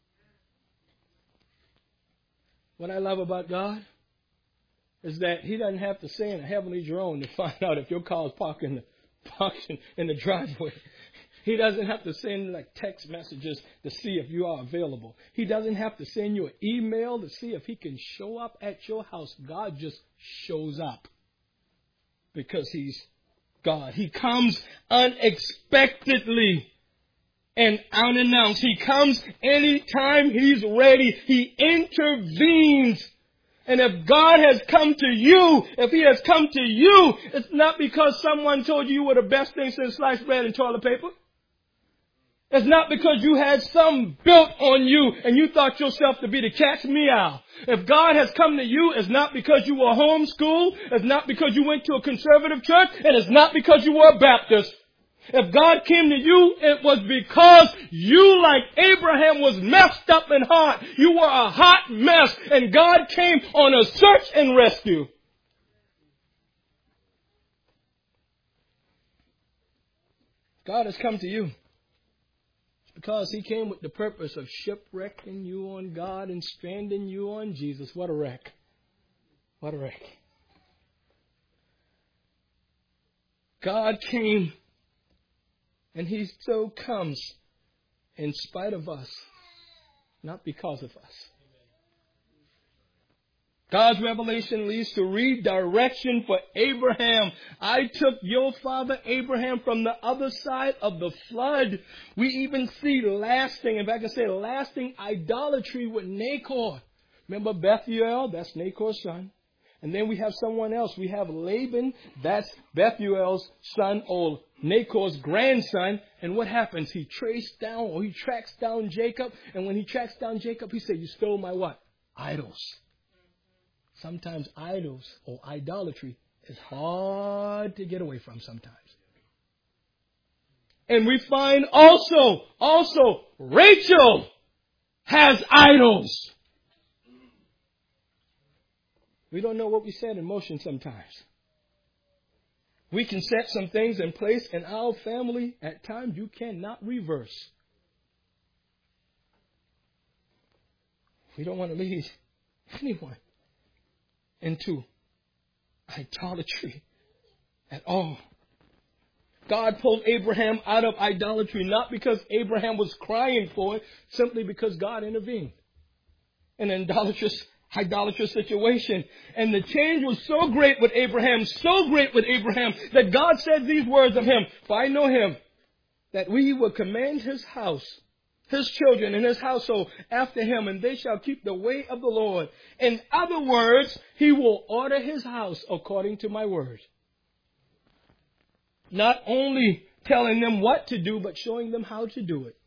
What I love about God is that he doesn't have to send a heavenly drone to find out if your car is parked in the, parked in the driveway. He doesn't have to send like text messages to see if you are available. He doesn't have to send you an email to see if he can show up at your house. God just shows up because he's God. He comes unexpectedly and unannounced. He comes anytime he's ready. He intervenes. And if God has come to you, if he has come to you, it's not because someone told you you were the best thing since sliced bread and toilet paper. It's not because you had some built on you and you thought yourself to be the cat's meow. If God has come to you, it's not because you were homeschooled. It's not because you went to a conservative church. And it's not because you were a Baptist. If God came to you, it was because you, like Abraham, was messed up in heart. You were a hot mess. And God came on a search and rescue. God has come to you because he came with the purpose of shipwrecking you on God and stranding you on Jesus. What a wreck. What a wreck. God came, and he still comes in spite of us, not because of us. God's revelation leads to redirection for Abraham. I took your father Abraham from the other side of the flood. We even see lasting, if I can say lasting idolatry with Nahor. Remember Bethuel? That's Nahor's son. And then we have someone else. We have Laban. That's Bethuel's son or Nahor's grandson. And what happens? He traced down or he tracks down Jacob. And when he tracks down Jacob, he said, you stole my what? Idols. Sometimes idols or idolatry is hard to get away from sometimes. And we find also, also, Rachel has idols. We don't know what we set in motion sometimes. We can set some things in place in our family at times you cannot reverse. We don't want to lead anyone into idolatry at all. God pulled Abraham out of idolatry, not because Abraham was crying for it, simply because God intervened in an idolatrous, idolatrous situation. And the change was so great with Abraham, so great with Abraham, that God said these words of him, for I know him, that we will command his house, his children and his household after him, and they shall keep the way of the Lord. In other words, he will order his house according to my word. Not only telling them what to do, but showing them how to do it.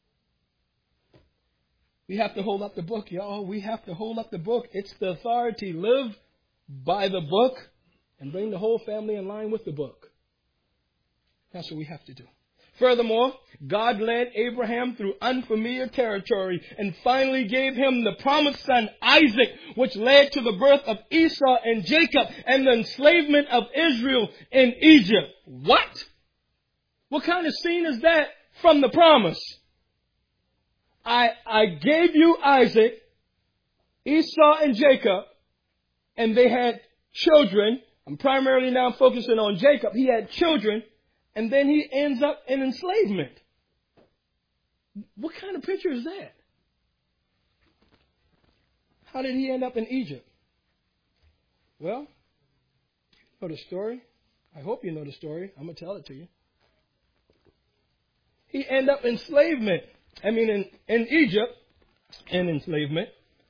We have to hold up the book, y'all. We have to hold up the book. It's the authority. Live by the book and bring the whole family in line with the book. That's what we have to do. Furthermore, God led Abraham through unfamiliar territory and finally gave him the promised son Isaac, which led to the birth of Esau and Jacob and the enslavement of Israel in Egypt. What? What kind of scene is that from the promise? I, I gave you Isaac, Esau and Jacob, and they had children. I'm primarily now focusing on Jacob. He had children. And then he ends up in enslavement. What kind of picture is that? How did he end up in Egypt? Well, you know the story. I hope you know the story. I'm going to tell it to you. He ended up in enslavement. I mean, in, in Egypt, in enslavement,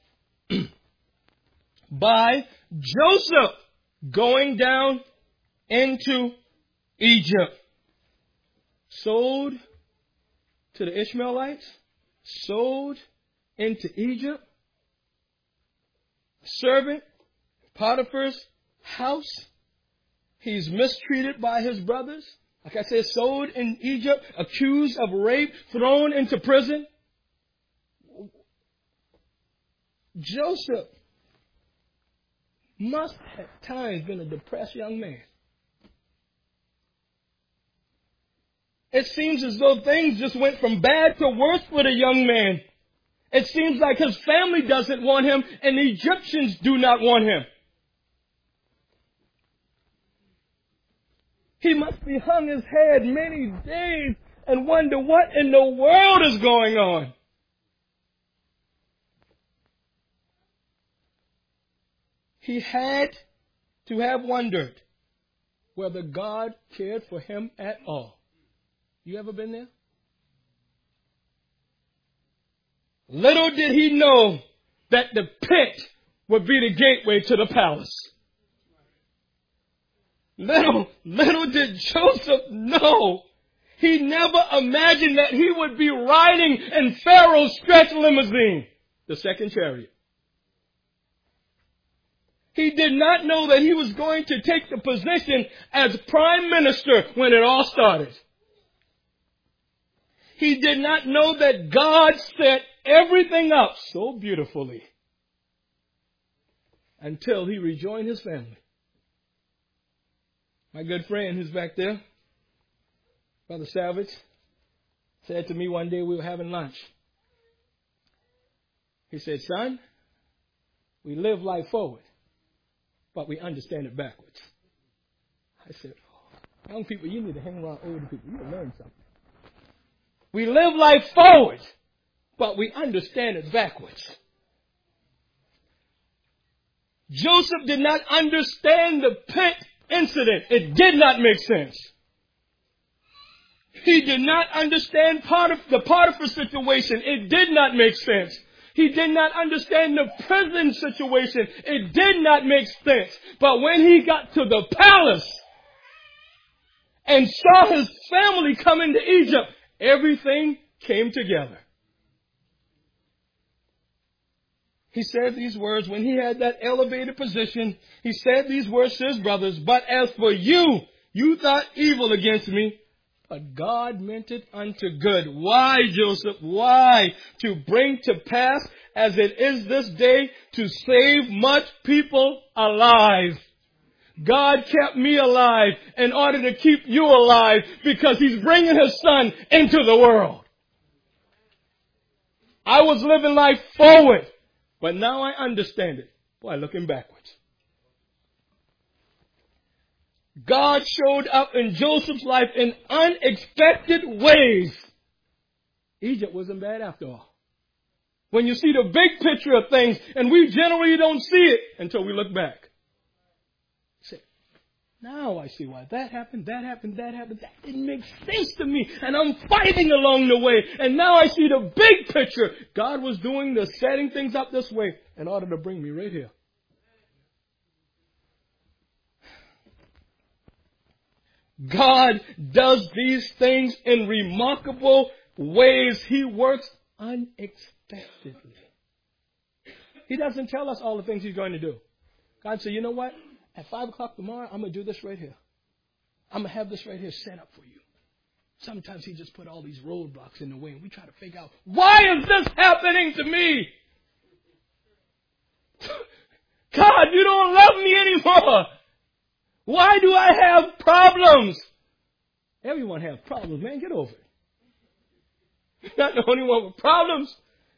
by Joseph going down into Egypt. Sold to the Ishmaelites, sold into Egypt, servant, Potiphar's house. He's mistreated by his brothers. Like I said, sold in Egypt, accused of rape, thrown into prison. Joseph must have at times been a depressed young man. It seems as though things just went from bad to worse for the young man. It seems like his family doesn't want him and the Egyptians do not want him. He must be hung his head many days and wonder what in the world is going on. He had to have wondered whether God cared for him at all. You ever been there? Little did he know that the pit would be the gateway to the palace. Little, little did Joseph know. He never imagined that he would be riding in Pharaoh's stretch limousine, the second chariot. He did not know that he was going to take the position as prime minister when it all started. He did not know that God set everything up so beautifully until he rejoined his family. My good friend who's back there, Brother Savage, said to me one day we were having lunch. He said, son, we live life forward, but we understand it backwards. I said, oh, young people, you need to hang around older people. You need to learn something. We live life forward, but we understand it backwards. Joseph did not understand the pit incident. It did not make sense. He did not understand part of the Potiphar situation. It did not make sense. He did not understand the prison situation. It did not make sense. But when he got to the palace and saw his family come into Egypt, everything came together. He said these words when he had that elevated position. He said these words to his brothers, but as for you, you thought evil against me, but God meant it unto good. Why, Joseph? Why? To bring to pass as it is this day to save much people alive. God kept me alive in order to keep you alive because he's bringing his son into the world. I was living life forward, but now I understand it. Boy, looking backwards. God showed up in Joseph's life in unexpected ways. Egypt wasn't bad after all. When you see the big picture of things, and we generally don't see it until we look back. Say, now I see why that happened, that happened, that happened. That didn't make sense to me. And I'm fighting along the way. And now I see the big picture. God was doing the setting things up this way in order to bring me right here. God does these things in remarkable ways. He works unexpectedly. He doesn't tell us all the things he's going to do. God said, you know what? At five o'clock tomorrow, I'm going to do this right here. I'm going to have this right here set up for you. Sometimes he just put all these roadblocks in the way and we try to figure out, why is this happening to me? God, you don't love me anymore. Why do I have problems? Everyone has problems, man. Get over it. You're not the only one with problems.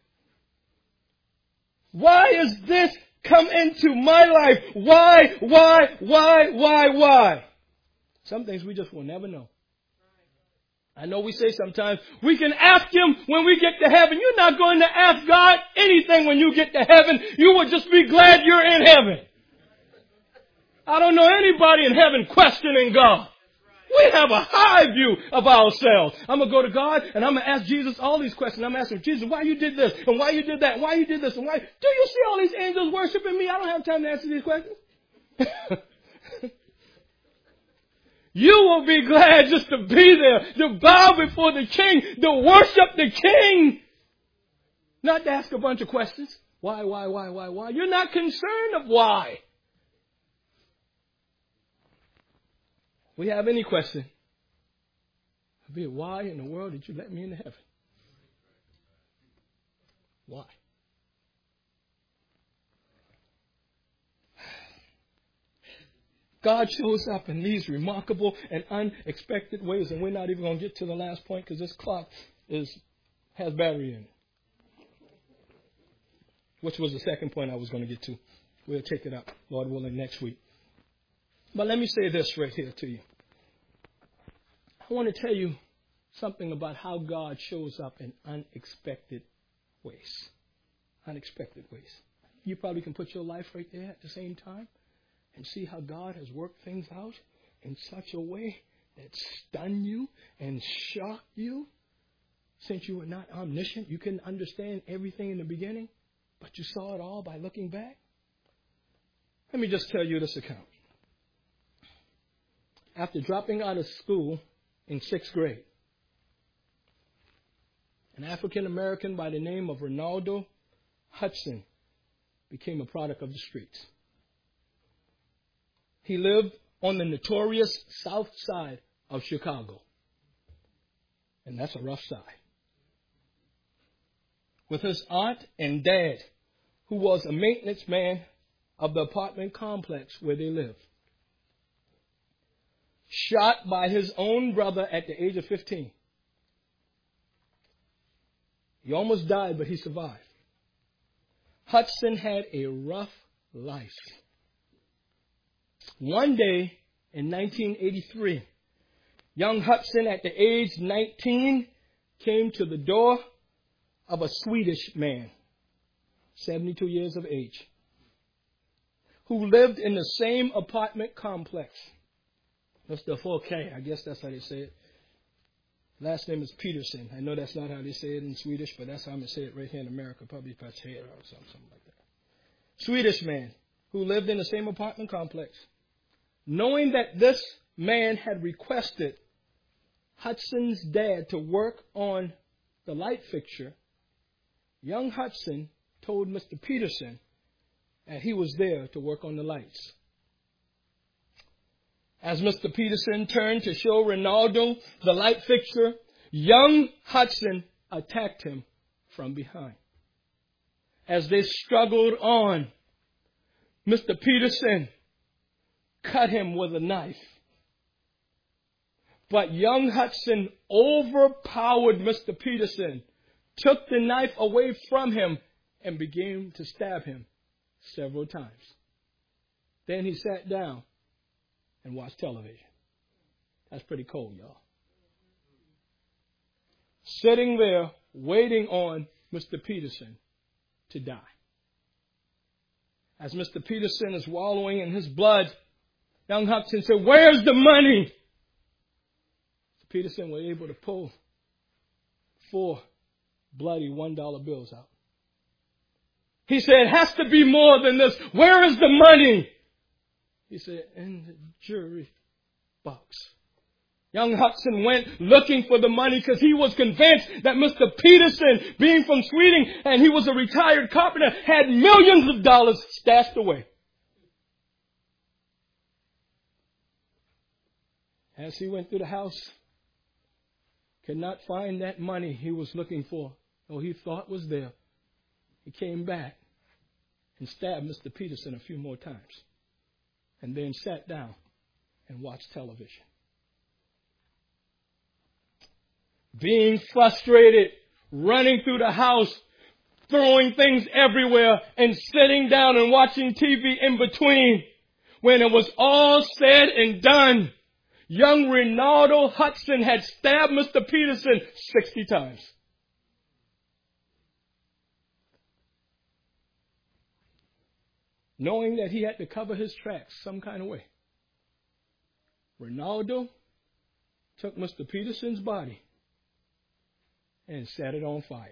Why is this come into my life? Why, why, why, why, why? Some things we just will never know. I know we say sometimes we can ask him when we get to heaven. You're not going to ask God anything when you get to heaven. You will just be glad you're in heaven. I don't know anybody in heaven questioning God. We have a high view of ourselves. I'm going to go to God and I'm going to ask Jesus all these questions. I'm asking Jesus, why you did this and why you did that and why you did this and why. Do you see all these angels worshiping me? I don't have time to answer these questions. You will be glad just to be there, to bow before the King, to worship the King. Not to ask a bunch of questions. Why, why, why, why, why? You're not concerned of why. We have any question? Be it, why in the world did you let me into heaven? Why? God shows up in these remarkable and unexpected ways. And we're not even going to get to the last point because this clock is has battery in it. Which was the second point I was going to get to. We'll take it up, Lord willing, next week. But let me say this right here to you. I want to tell you something about how God shows up in unexpected ways. Unexpected ways. You probably can put your life right there at the same time and see how God has worked things out in such a way that stunned you and shocked you. Since you were not omniscient, you couldn't understand everything in the beginning, but you saw it all by looking back. Let me just tell you this account. After dropping out of school in sixth grade, an African American by the name of Ronaldo Hudson became a product of the streets. He lived on the notorious south side of Chicago. And that's a rough side. With his aunt and dad, who was a maintenance man of the apartment complex where they lived. Shot by his own brother at the age of fifteen. He almost died, but he survived. Hudson had a rough life. One day in nineteen eighty-three, young Hudson at the age nineteen came to the door of a Swedish man, seventy-two years of age, who lived in the same apartment complex. Mister four K, I guess that's how they say it. Last name is Peterson. I know that's not how they say it in Swedish, but that's how I'm going to say it right here in America, probably Patera or something, something like that. Swedish man who lived in the same apartment complex. Knowing that this man had requested Hudson's dad to work on the light fixture, young Hudson told Mister Peterson that he was there to work on the lights. As Mister Peterson turned to show Ronaldo the light fixture, young Hudson attacked him from behind. As they struggled on, Mister Peterson cut him with a knife. But young Hudson overpowered Mister Peterson, took the knife away from him, and began to stab him several times. Then he sat down and watched television. That's pretty cold, y'all. Sitting there waiting on Mister Peterson to die. As Mister Peterson is wallowing in his blood, young Hudson said, "Where's the money?" Mister Peterson was able to pull four bloody one dollar bills out. He said, "It has to be more than this. Where is the money?" He said, "In the jury box." Young Hudson went looking for the money because he was convinced that Mister Peterson, being from Sweden, and he was a retired carpenter, had millions of dollars stashed away. As he went through the house, could not find that money he was looking for, or he thought was there. He came back and stabbed Mister Peterson a few more times, and then sat down and watched television. Being frustrated, running through the house, throwing things everywhere, and sitting down and watching T V in between. When it was all said and done, young Ronaldo Hudson had stabbed Mister Peterson sixty times. Knowing that he had to cover his tracks some kind of way, Ronaldo took Mister Peterson's body and set it on fire.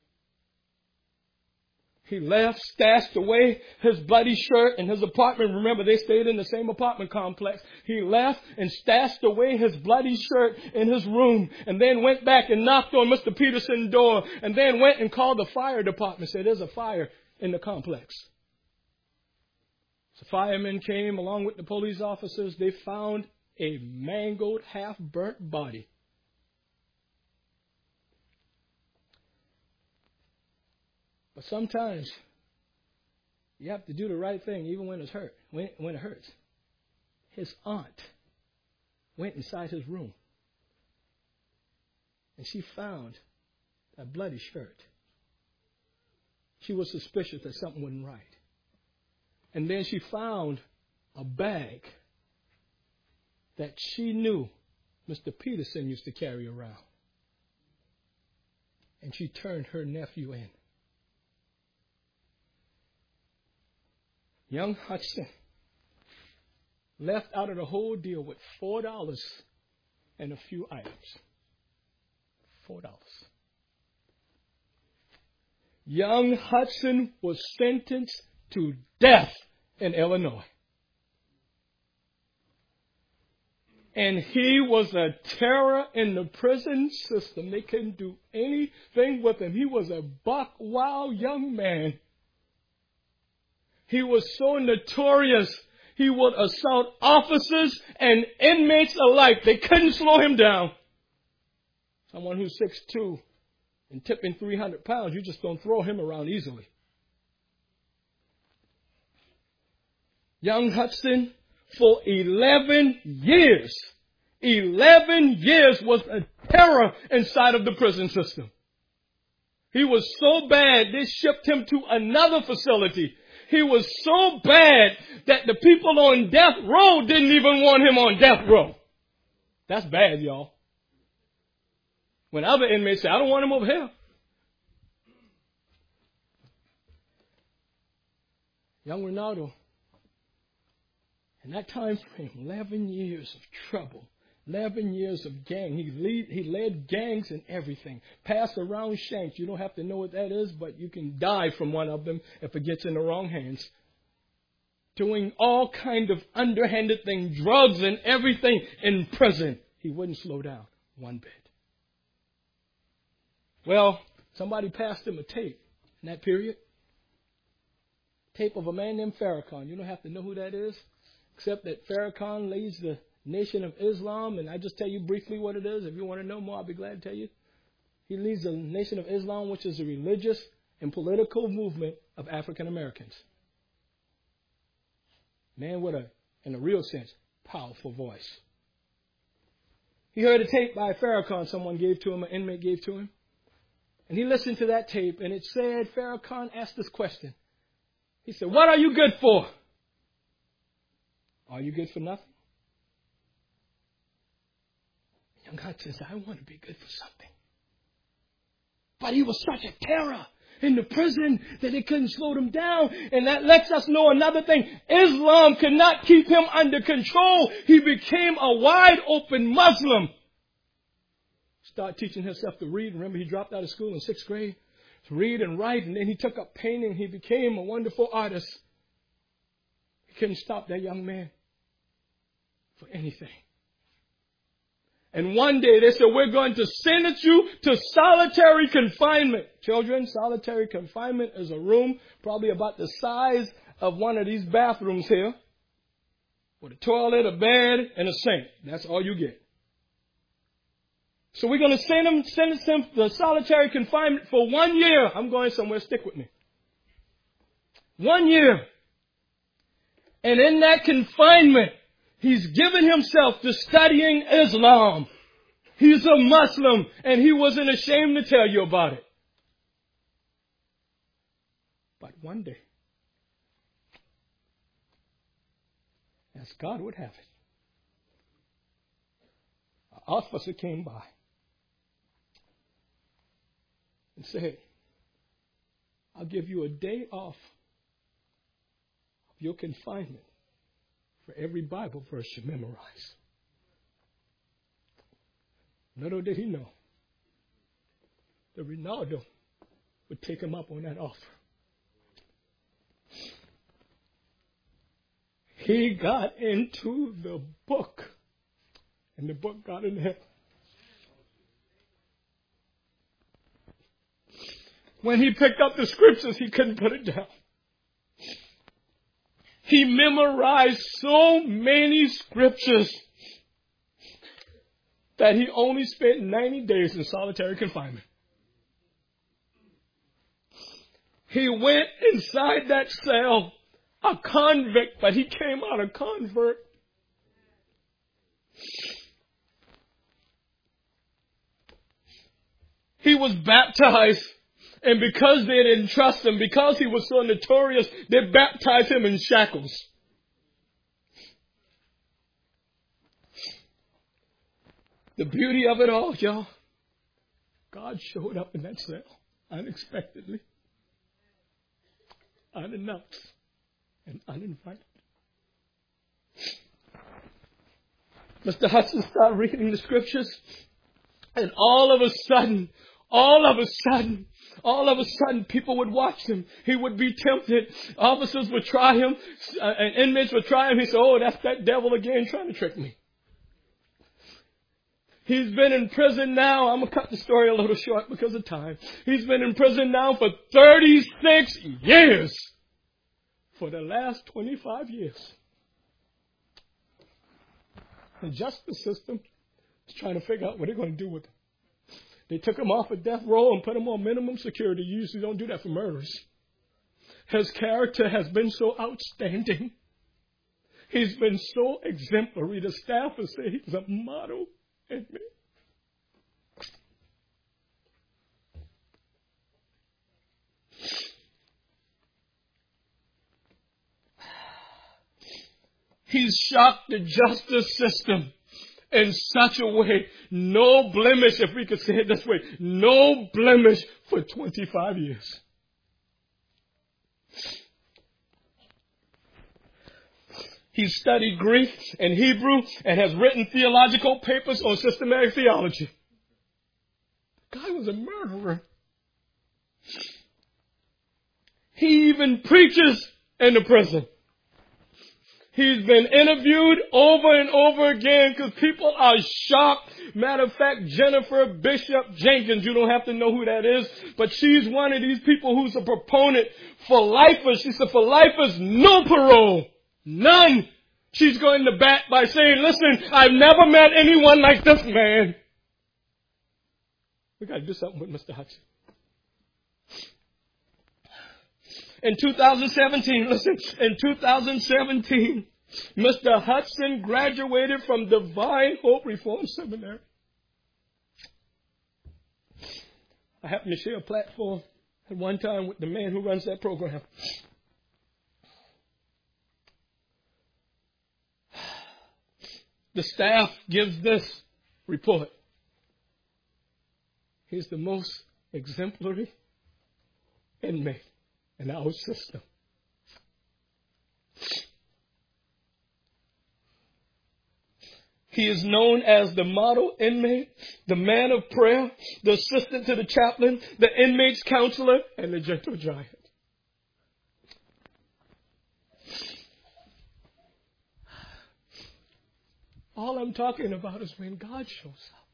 He left, stashed away his bloody shirt in his apartment. Remember, they stayed in the same apartment complex. He left and stashed away his bloody shirt in his room, and then went back and knocked on Mister Peterson's door, and then went and called the fire department. Said, "There's a fire in the complex." The firemen came along with the police officers. They found a mangled, half-burnt body. But sometimes you have to do the right thing even when it's hurt, when, when it hurts. his aunt went inside his room, and she found a bloody shirt. She was suspicious that something wasn't right. And then she found a bag that she knew Mister Peterson used to carry around. And she turned her nephew in. Young Hudson left out of the whole deal with four dollars and a few items. Four dollars. Young Hudson was sentenced to death in Illinois. And he was a terror in the prison system. They couldn't do anything with him. He was a buck wild young man. He was so notorious. He would assault officers and inmates alike. They couldn't slow him down. Someone who's six foot two and tipping three hundred pounds, you just don't throw him around easily. Young Hudson, for eleven years, eleven years was a terror inside of the prison system. He was so bad, they shipped him to another facility. He was so bad that the people on death row didn't even want him on death row. That's bad, y'all. When other inmates say, I don't want him over here. Young Ronaldo, in that time frame, eleven years of trouble, eleven years of gang. He, lead, he led gangs and everything. Passed around shanks. You don't have to know what that is, but you can die from one of them if it gets in the wrong hands. Doing all kind of underhanded things, drugs and everything in prison. He wouldn't slow down one bit. Well, somebody passed him a tape in that period. Tape of a man named Farrakhan. You don't have to know who that is, except that Farrakhan leads the Nation of Islam, and I just tell you briefly what it is. If you want to know more, I'll be glad to tell you. He leads the Nation of Islam, which is a religious and political movement of African Americans. Man with a, in a real sense, powerful voice. He heard a tape by Farrakhan someone gave to him, an inmate gave to him. And he listened to that tape, and it said, Farrakhan asked this question. He said, what are you good for? Are you good for nothing? Young Hudson said, I want to be good for something. But he was such a terror in the prison that they couldn't slow him down. And that lets us know another thing. Islam could not keep him under control. He became a wide open Muslim. Started teaching himself to read. Remember, he dropped out of school in sixth grade to read and write. And then he took up painting. He became a wonderful artist. He couldn't stop that young man for anything. And one day they said, we're going to sentence you to solitary confinement. Children, solitary confinement is a room probably about the size of one of these bathrooms here, with a toilet, a bed, and a sink. That's all you get. So we're going to send him, sentence him to solitary confinement for one year. I'm going somewhere. Stick with me. One year. And in that confinement, he's given himself to studying Islam. He's a Muslim, and he wasn't ashamed to tell you about it. But one day, as God would have it, an officer came by and said, I'll give you a day off of your confinement for every Bible verse you memorize. Little did he know that Ronaldo would take him up on that offer. He got into the book, and the book got in there. When he picked up the scriptures, he couldn't put it down. He memorized so many scriptures that he only spent ninety days in solitary confinement. He went inside that cell, a convict, but he came out a convert. He was baptized, and because they didn't trust him, because he was so notorious, they baptized him in shackles. The beauty of it all, y'all, God showed up in that cell unexpectedly, unannounced, and uninvited. Mister Hudson started reading the scriptures, and all of a sudden, all of a sudden, all of a sudden, people would watch him. He would be tempted. Officers would try him, uh, and inmates would try him. He said, "Oh, that's that devil again trying to trick me." He's been in prison now. I'm going to cut the story a little short because of time. He's been in prison now for thirty-six years. For the last twenty-five years. The justice system is trying to figure out what they're going to do with him. They took him off of death row and put him on minimum security. You usually don't do that for murderers. His character has been so outstanding. He's been so exemplary. The staff has said he's a model. Amen. He's shocked the justice system in such a way, no blemish, if we could say it this way, no blemish for twenty-five years. He studied Greek and Hebrew and has written theological papers on systematic theology. The guy was a murderer. He even preaches in the prison. He's been interviewed over and over again because people are shocked. Matter of fact, Jennifer Bishop Jenkins, you don't have to know who that is, but she's one of these people who's a proponent for lifers. She said, for lifers, no parole. None. She's going to bat by saying, listen, I've never met anyone like this man. We got to do something with Mister Hudson. In two thousand seventeen, listen, in two thousand seventeen, Mister Hudson graduated from Divine Hope Reform Seminary. I happened to share a platform at one time with the man who runs that program. The staff gives this report. He's the most exemplary inmate in our system. He is known as the model inmate, the man of prayer, the assistant to the chaplain, the inmate's counselor, and the gentle giant. All I'm talking about is when God shows up.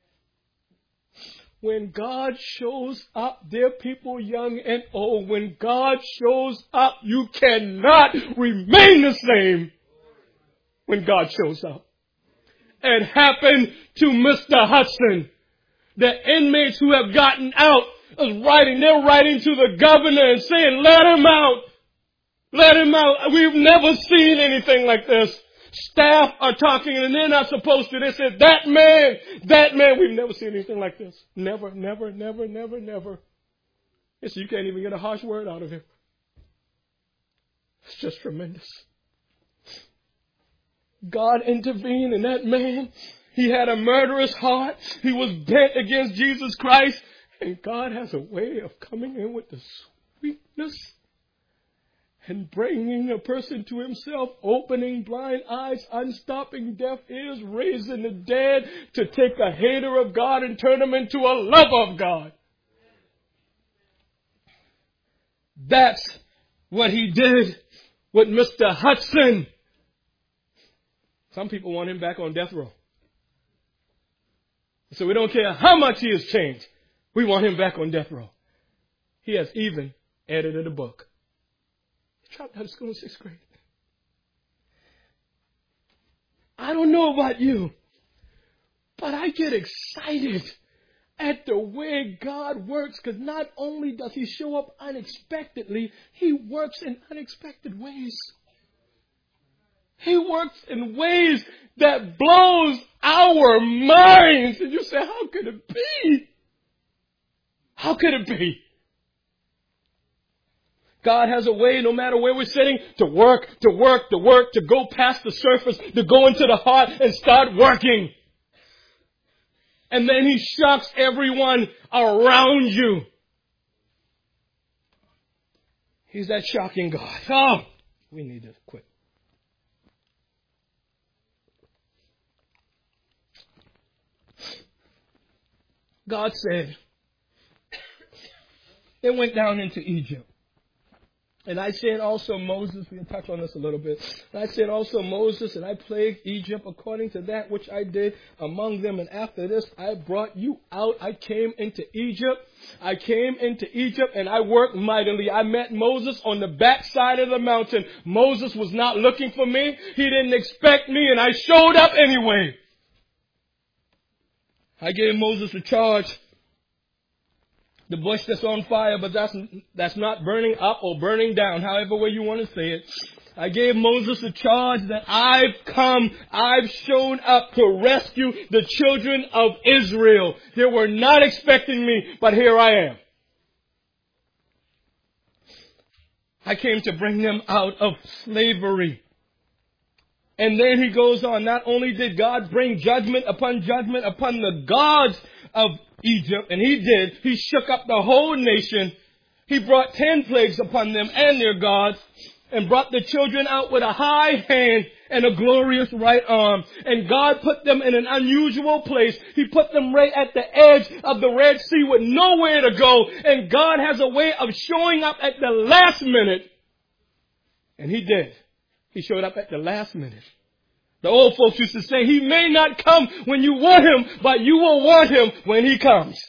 When God shows up, dear people, young and old, when God shows up, you cannot remain the same when God shows up. It happened to Mister Hudson. The inmates who have gotten out is writing, they're writing to the governor and saying, let him out. Let him out. We've never seen anything like this. Staff are talking and they're not supposed to. They said, that man, that man, we've never seen anything like this. Never, never, never, never, never. They said, you can't even get a harsh word out of him. It's just tremendous. God intervened in that man. He had a murderous heart. He was bent against Jesus Christ. And God has a way of coming in with the sweetness and bringing a person to himself, opening blind eyes, unstopping deaf ears, raising the dead, to take a hater of God and turn him into a lover of God. That's what he did with Mister Hudson. Some people want him back on death row. So we don't care how much he has changed. We want him back on death row. He has even edited a book. Dropped out of school in sixth grade. I don't know about you, but I get excited at the way God works, because not only does he show up unexpectedly, he works in unexpected ways. He works in ways that blows our minds. And you say, how could it be? How could it be? God has a way, no matter where we're sitting, to work, to work, to work, to go past the surface, to go into the heart and start working. And then He shocks everyone around you. He's that shocking God. Oh, we need to quit. God said, they went down into Egypt. And I said also Moses, we'll touch on this a little bit. And I said also Moses, and I plagued Egypt according to that which I did among them. And after this, I brought you out. I came into Egypt. I came into Egypt and I worked mightily. I met Moses on the backside of the mountain. Moses was not looking for me. He didn't expect me, and I showed up anyway. I gave Moses a charge. The bush that's on fire, but that's that's not burning up or burning down, however way you want to say it. I gave Moses a charge that I've come, I've shown up to rescue the children of Israel. They were not expecting me, but here I am. I came to bring them out of slavery. And then he goes on, not only did God bring judgment upon judgment upon the gods of Egypt, and he did, he shook up the whole nation. He brought ten plagues upon them and their gods, and brought the children out with a high hand and a glorious right arm. And God put them in an unusual place. He put them right at the edge of the Red Sea with nowhere to go. And God has a way of showing up at the last minute. And he did. He showed up at the last minute. The old folks used to say, he may not come when you want him, but you will want him when he comes.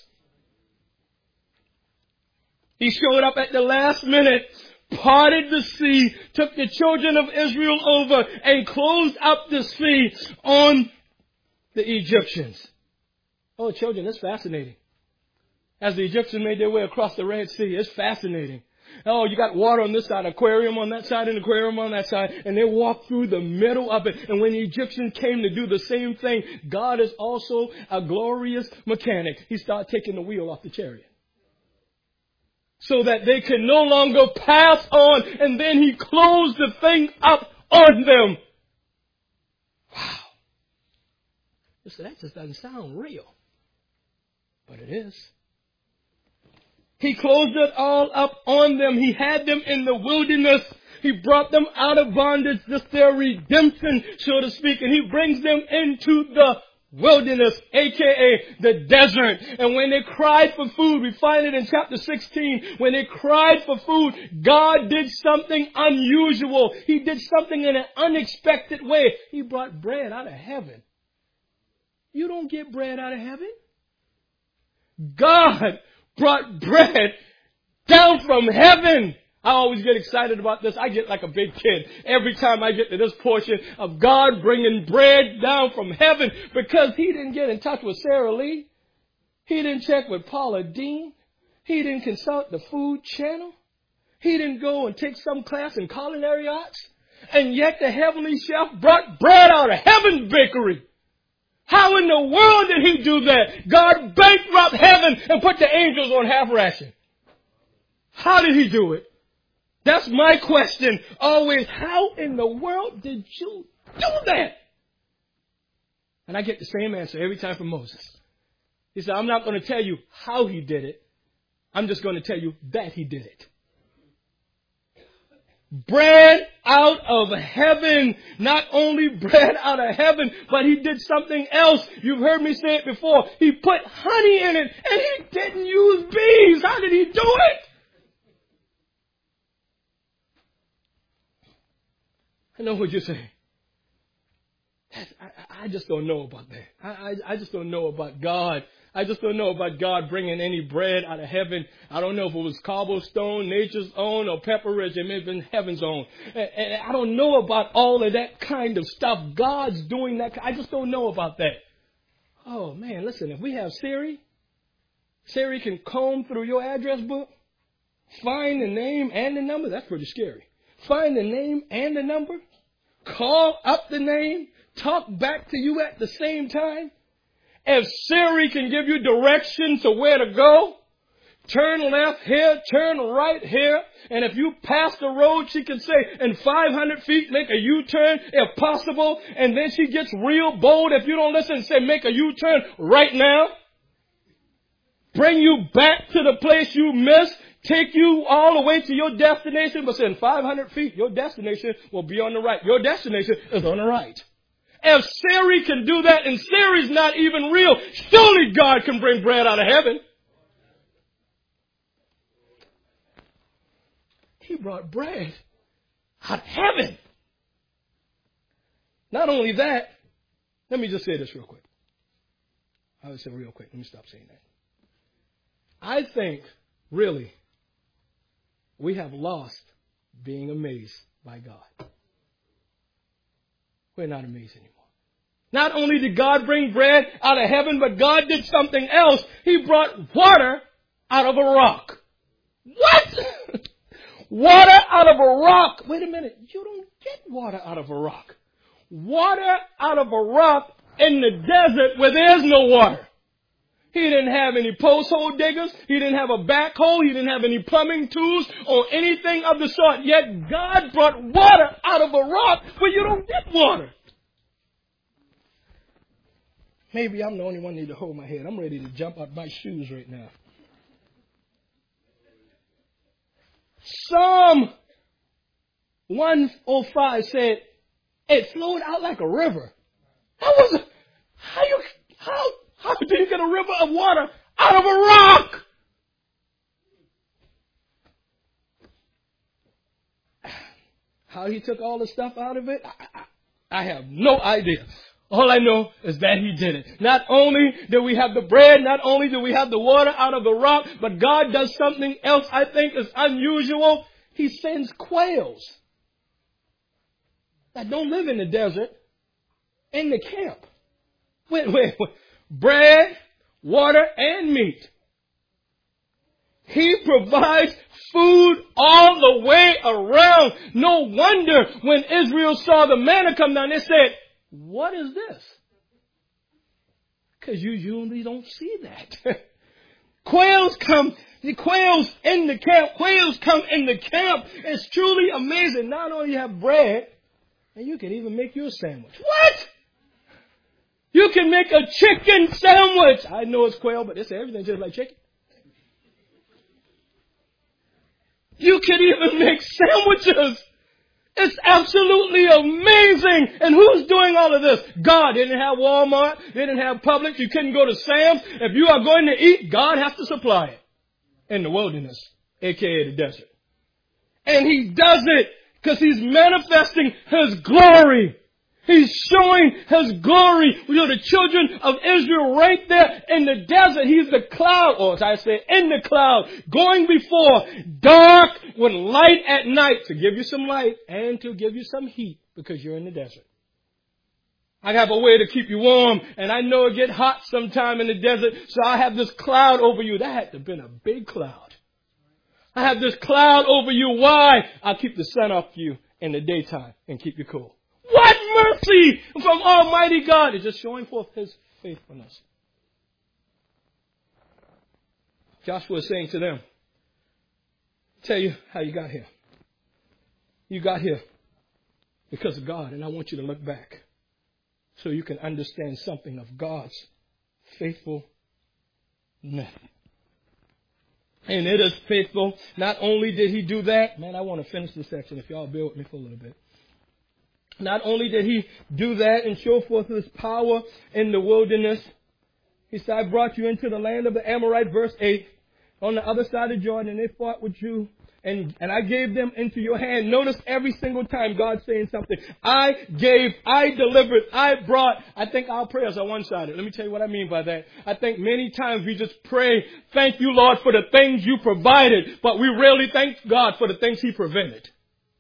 He showed up at the last minute, parted the sea, took the children of Israel over, and closed up the sea on the Egyptians. Oh, children, it's fascinating. As the Egyptians made their way across the Red Sea, it's fascinating. Oh, you got water on this side, aquarium on that side, and aquarium on that side, and they walked through the middle of it. And when the Egyptians came to do the same thing, God is also a glorious mechanic. He started taking the wheel off the chariot, so that they could no longer pass on, and then he closed the thing up on them. Wow. Listen, that just doesn't sound real, but it is. He closed it all up on them. He had them in the wilderness. He brought them out of bondage, just their redemption, so to speak. And he brings them into the wilderness, aka the desert. And when they cried for food, we find it in chapter sixteen. When they cried for food, God did something unusual. He did something in an unexpected way. He brought bread out of heaven. You don't get bread out of heaven. God brought bread down from heaven. I always get excited about this. I get like a big kid every time I get to this portion of God bringing bread down from heaven, because he didn't get in touch with Sarah Lee. He didn't check with Paula Dean. He didn't consult the Food Channel. He didn't go and take some class in culinary arts. And yet the heavenly chef brought bread out of heaven's bakery. How in the world did he do that? God bankrupt heaven and put the angels on half ration. How did he do it? That's my question always. How in the world did you do that? And I get the same answer every time from Moses. He said, I'm not going to tell you how he did it. I'm just going to tell you that he did it. Bread out of heaven. Not only bread out of heaven, but he did something else. You've heard me say it before. He put honey in it, and he didn't use bees. How did he do it? I know what you're saying. I, I just don't know about that. I, I, I just don't know about God. I just don't know about God bringing any bread out of heaven. I don't know if it was cobblestone, nature's own, or Pepper Ridge. It may have been heaven's own. And, and I don't know about all of that kind of stuff. God's doing that. I just don't know about that. Oh, man, listen, if we have Siri, Siri can comb through your address book, find the name and the number. That's pretty scary. Find the name and the number call up the name, talk back to you at the same time. If Siri can give you directions to where to go, turn left here, turn right here, and if you pass the road, she can say, in five hundred feet, make a U-turn if possible, and then she gets real bold if you don't listen and say, make a U-turn right now. Bring you back to the place you missed, take you all the way to your destination, but say in five hundred feet, your destination will be on the right. Your destination is on the right. If Siri can do that, and Siri's not even real, surely God can bring bread out of heaven. He brought bread out of heaven. Not only that, let me just say this real quick. I would say real quick. Let me stop saying that. I think, really, we have lost being amazed by God. We're not amazed anymore. Not only did God bring bread out of heaven, but God did something else. He brought water out of a rock. What? Water out of a rock. Wait a minute. You don't get water out of a rock. Water out of a rock in the desert where there's no water. He didn't have any post hole diggers. He didn't have a backhoe. He didn't have any plumbing tools or anything of the sort. Yet God brought water out of a rock where you don't get water. Maybe I'm the only one who need to hold my head. I'm ready to jump out my shoes right now. Psalm one oh five said, it flowed out like a river. How was it? How you, how, how did you get a river of water out of a rock? How he took all the stuff out of it, I, I, I have no idea. All I know is that he did it. Not only do we have the bread, not only do we have the water out of the rock, but God does something else I think is unusual. He sends quails that don't live in the desert in the camp. Wait, wait, wait. Bread, water, and meat. He provides food all the way around. No wonder when Israel saw the manna come down, they said, what is this? Because you usually don't see that. Quails come, the quails in the camp, quails come in the camp. It's truly amazing. Not only you have bread, and you can even make you a sandwich. What? You can make a chicken sandwich. I know it's quail, but they say everything just like chicken. You can even make sandwiches. It's absolutely amazing. And who's doing all of this? God. They didn't have Walmart. They didn't have Publix. You couldn't go to Sam's. If you are going to eat, God has to supply it in the wilderness, a k a the desert. And He does it because He's manifesting His glory. He's showing His glory. You know, the children of Israel right there in the desert. He's the cloud, or as I say, in the cloud, going before, dark with light at night to give you some light and to give you some heat because you're in the desert. I have a way to keep you warm, and I know it get hot sometime in the desert, so I have this cloud over you. That had to have been a big cloud. I have this cloud over you. Why? I'll keep the sun off you in the daytime and keep you cool. What mercy from Almighty God! It's just showing forth His faithfulness. Joshua is saying to them, tell you how you got here. You got here because of God, and I want you to look back so you can understand something of God's faithfulness. And it is faithful. Not only did He do that, man, I want to finish this section if y'all bear with me for a little bit. Not only did He do that and show forth His power in the wilderness, He said, I brought you into the land of the Amorite, verse eight, on the other side of Jordan, and they fought with you, and, and I gave them into your hand. Notice every single time God saying something. I gave, I delivered, I brought. I think our prayers are one-sided. Let me tell you what I mean by that. I think many times we just pray, thank you, Lord, for the things you provided, but we rarely thank God for the things He prevented.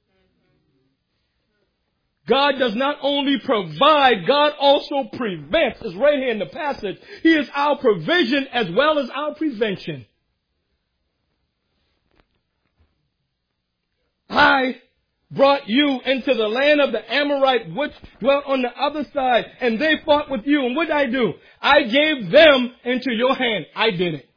God does not only provide, God also prevents. It's right here in the passage. He is our provision as well as our prevention. I brought you into the land of the Amorite, which dwelt on the other side, and they fought with you. And what did I do? I gave them into your hand. I did it.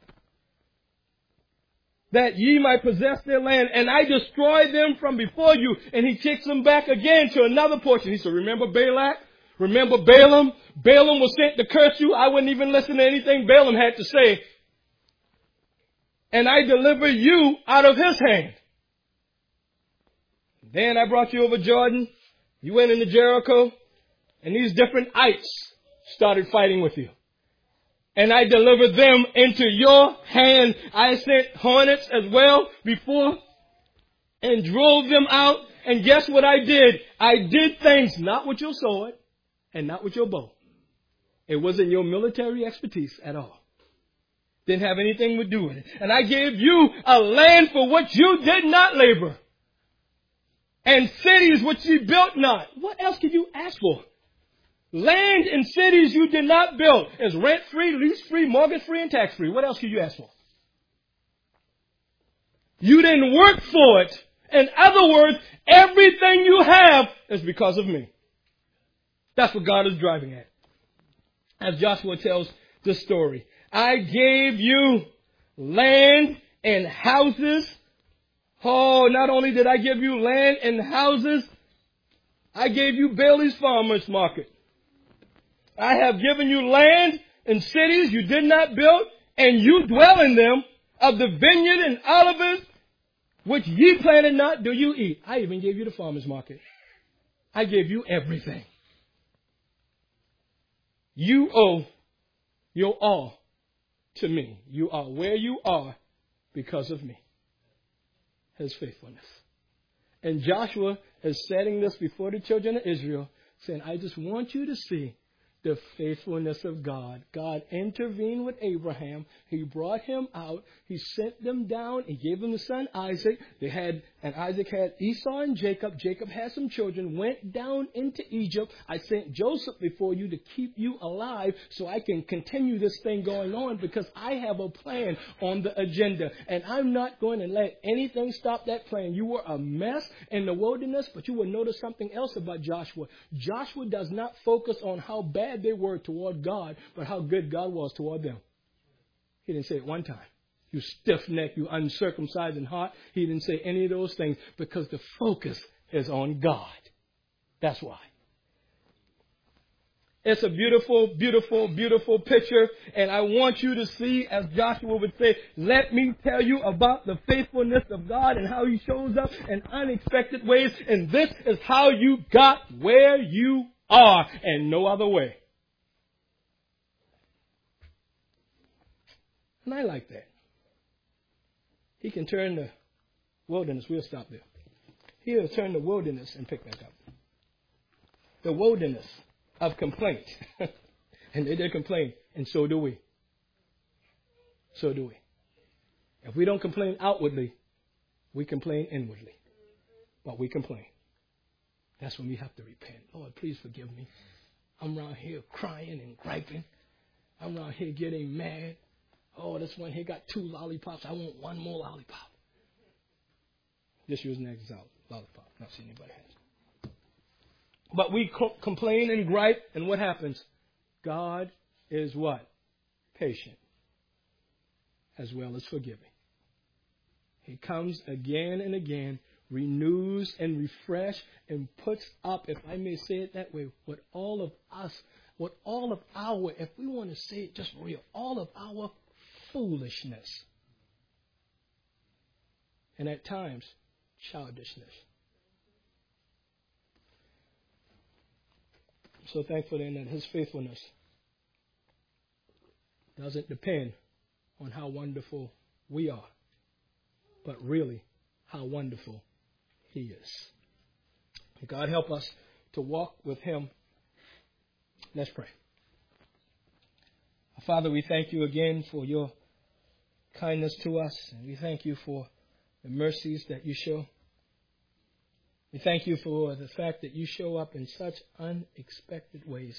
That ye might possess their land, and I destroyed them from before you. And he kicks them back again to another portion. He said, remember Balak? Remember Balaam? Balaam was sent to curse you. I wouldn't even listen to anything Balaam had to say. And I deliver you out of his hand. Then I brought you over Jordan. You went into Jericho. And these different ites started fighting with you. And I delivered them into your hand. I sent hornets as well before and drove them out. And guess what I did? I did things not with your sword and not with your bow. It wasn't your military expertise at all. Didn't have anything to do with it. And I gave you a land for which you did not labor. And cities which you built not. What else could you ask for? Land and cities you did not build. It's rent-free, lease-free, mortgage-free, and tax-free. What else could you ask for? You didn't work for it. In other words, everything you have is because of me. That's what God is driving at. As Joshua tells the story. I gave you land and houses. Oh, not only did I give you land and houses, I gave you Bailey's Farmers Market. I have given you land and cities you did not build, and you dwell in them, of the vineyard and olivers, which ye planted not, do you eat. I even gave you the farmers market. I gave you everything. You owe your all to me. You are where you are because of me. His faithfulness. And Joshua is setting this before the children of Israel, saying, I just want you to see the faithfulness of God. God intervened with Abraham. He brought him out. He sent them down. He gave them the son Isaac. They had, and Isaac had Esau and Jacob. Jacob had some children, went down into Egypt. I sent Joseph before you to keep you alive so I can continue this thing going on because I have a plan on the agenda. And I'm not going to let anything stop that plan. You were a mess in the wilderness, but you will notice something else about Joshua. Joshua does not focus on how bad they were toward God, but how good God was toward them. He didn't say it one time. You stiff-necked, you uncircumcised in heart. He didn't say any of those things because the focus is on God. That's why. It's a beautiful, beautiful, beautiful picture. And I want you to see, as Joshua would say, let me tell you about the faithfulness of God and how He shows up in unexpected ways. And this is how you got where you are and no other way. And I like that. He can turn the wilderness. We'll stop there. He'll turn the wilderness and pick back up. The wilderness of complaint. And they did complain, and so do we. So do we. If we don't complain outwardly, we complain inwardly. But we complain. That's when we have to repent. Lord, please forgive me. I'm around here crying and griping. I'm around here getting mad. Oh, this one here got two lollipops. I want one more lollipop. Just using that example. Lollipop. Not seeing anybody has. But we co- complain and gripe, and what happens? God is what? Patient. As well as forgiving. He comes again and again, renews and refresh and puts up, if I may say it that way, what all of us, what all of our, if we want to say it just real, all of our foolishness. And at times, childishness. I'm so thankful then that His faithfulness doesn't depend on how wonderful we are, but really how wonderful He is. God help us to walk with Him. Let's pray. Father, we thank You again for Your kindness to us, and we thank You for the mercies that You show. We thank You for the fact that You show up in such unexpected ways.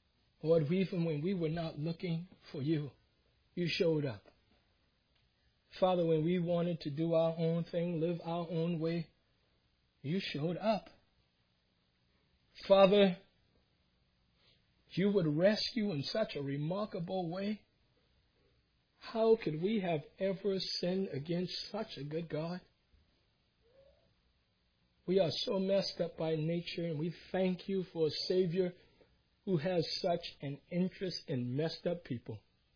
Lord, even when we were not looking for You, You showed up. Father, when we wanted to do our own thing, live our own way, you showed up. Father, you would rescue in such a remarkable way. How could we have ever sinned against such a good God? We are so messed up by nature, and we thank you for a Savior who has such an interest in messed up people.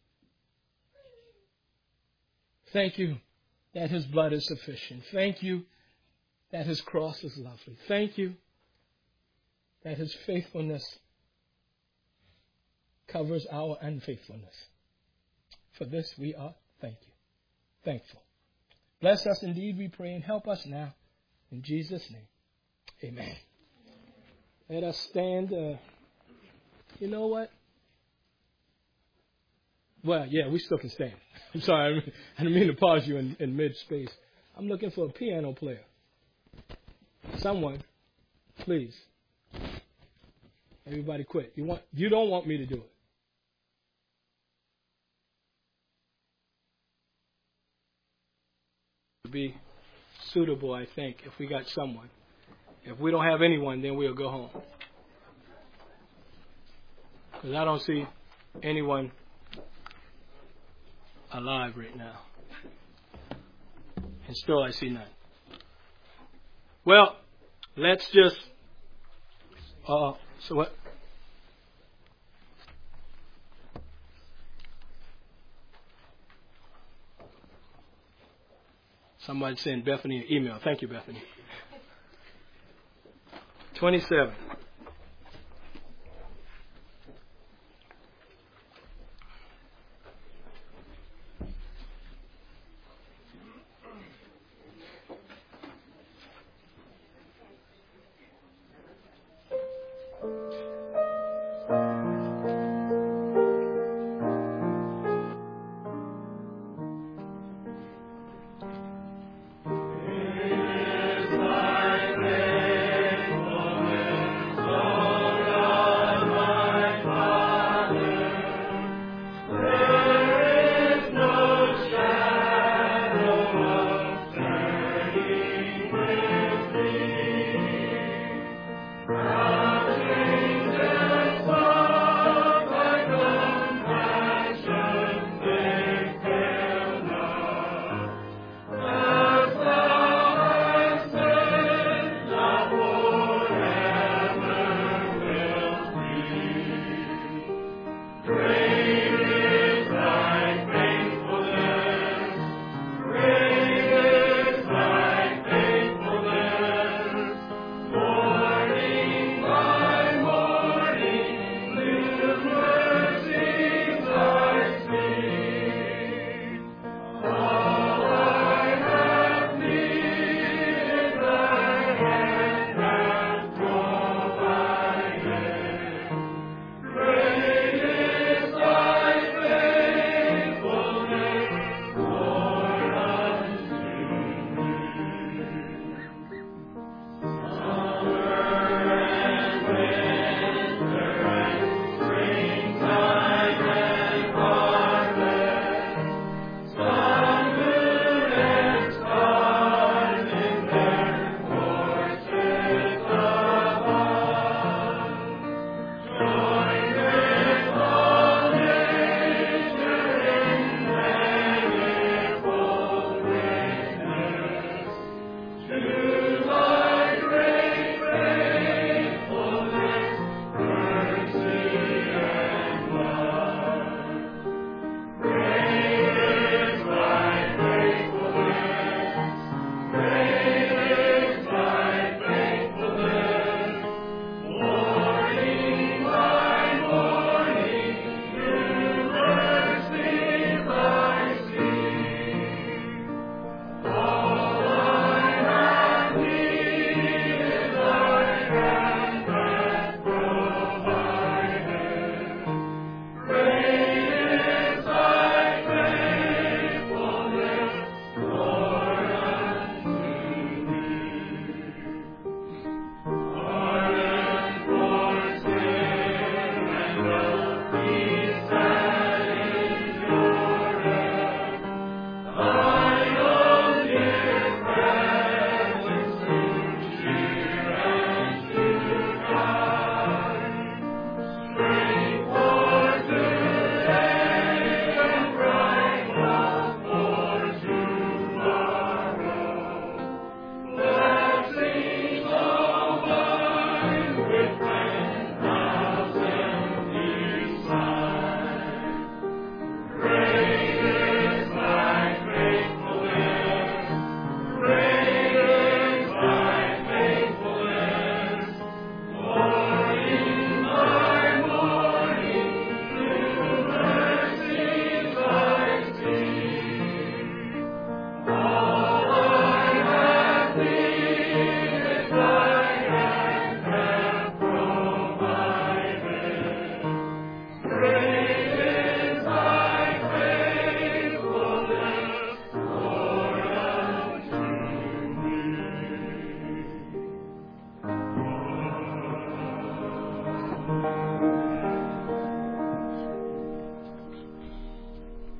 Thank you that his blood is sufficient. Thank you that his cross is lovely. Thank you that his faithfulness covers our unfaithfulness. For this we are thank you, thankful. Bless us indeed, we pray, and help us now. In Jesus' name, amen. Let us stand. Uh, you know what? Well, yeah, we still can stand. I'm sorry, I didn't mean to pause you in, in mid-space. I'm looking for a piano player. Someone, please. Everybody quit. You want? You don't want me to do it. Would be suitable, I think, if we got someone. If we don't have anyone, then we'll go home. Because I don't see anyone alive right now. And still I see none. Well, let's just... Uh, so what? Somebody sent Bethany an email. Thank you, Bethany. twenty-seven.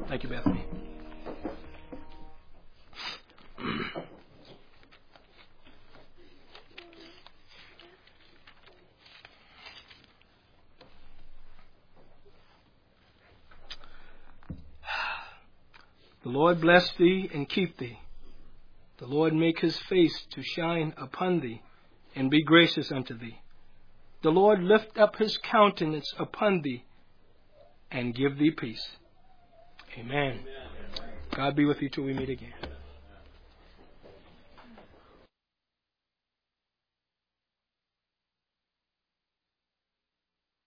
Thank you, Bethany. The Lord bless thee and keep thee. The Lord make his face to shine upon thee and be gracious unto thee. The Lord lift up his countenance upon thee and give thee peace. Amen. God be with you till we meet again.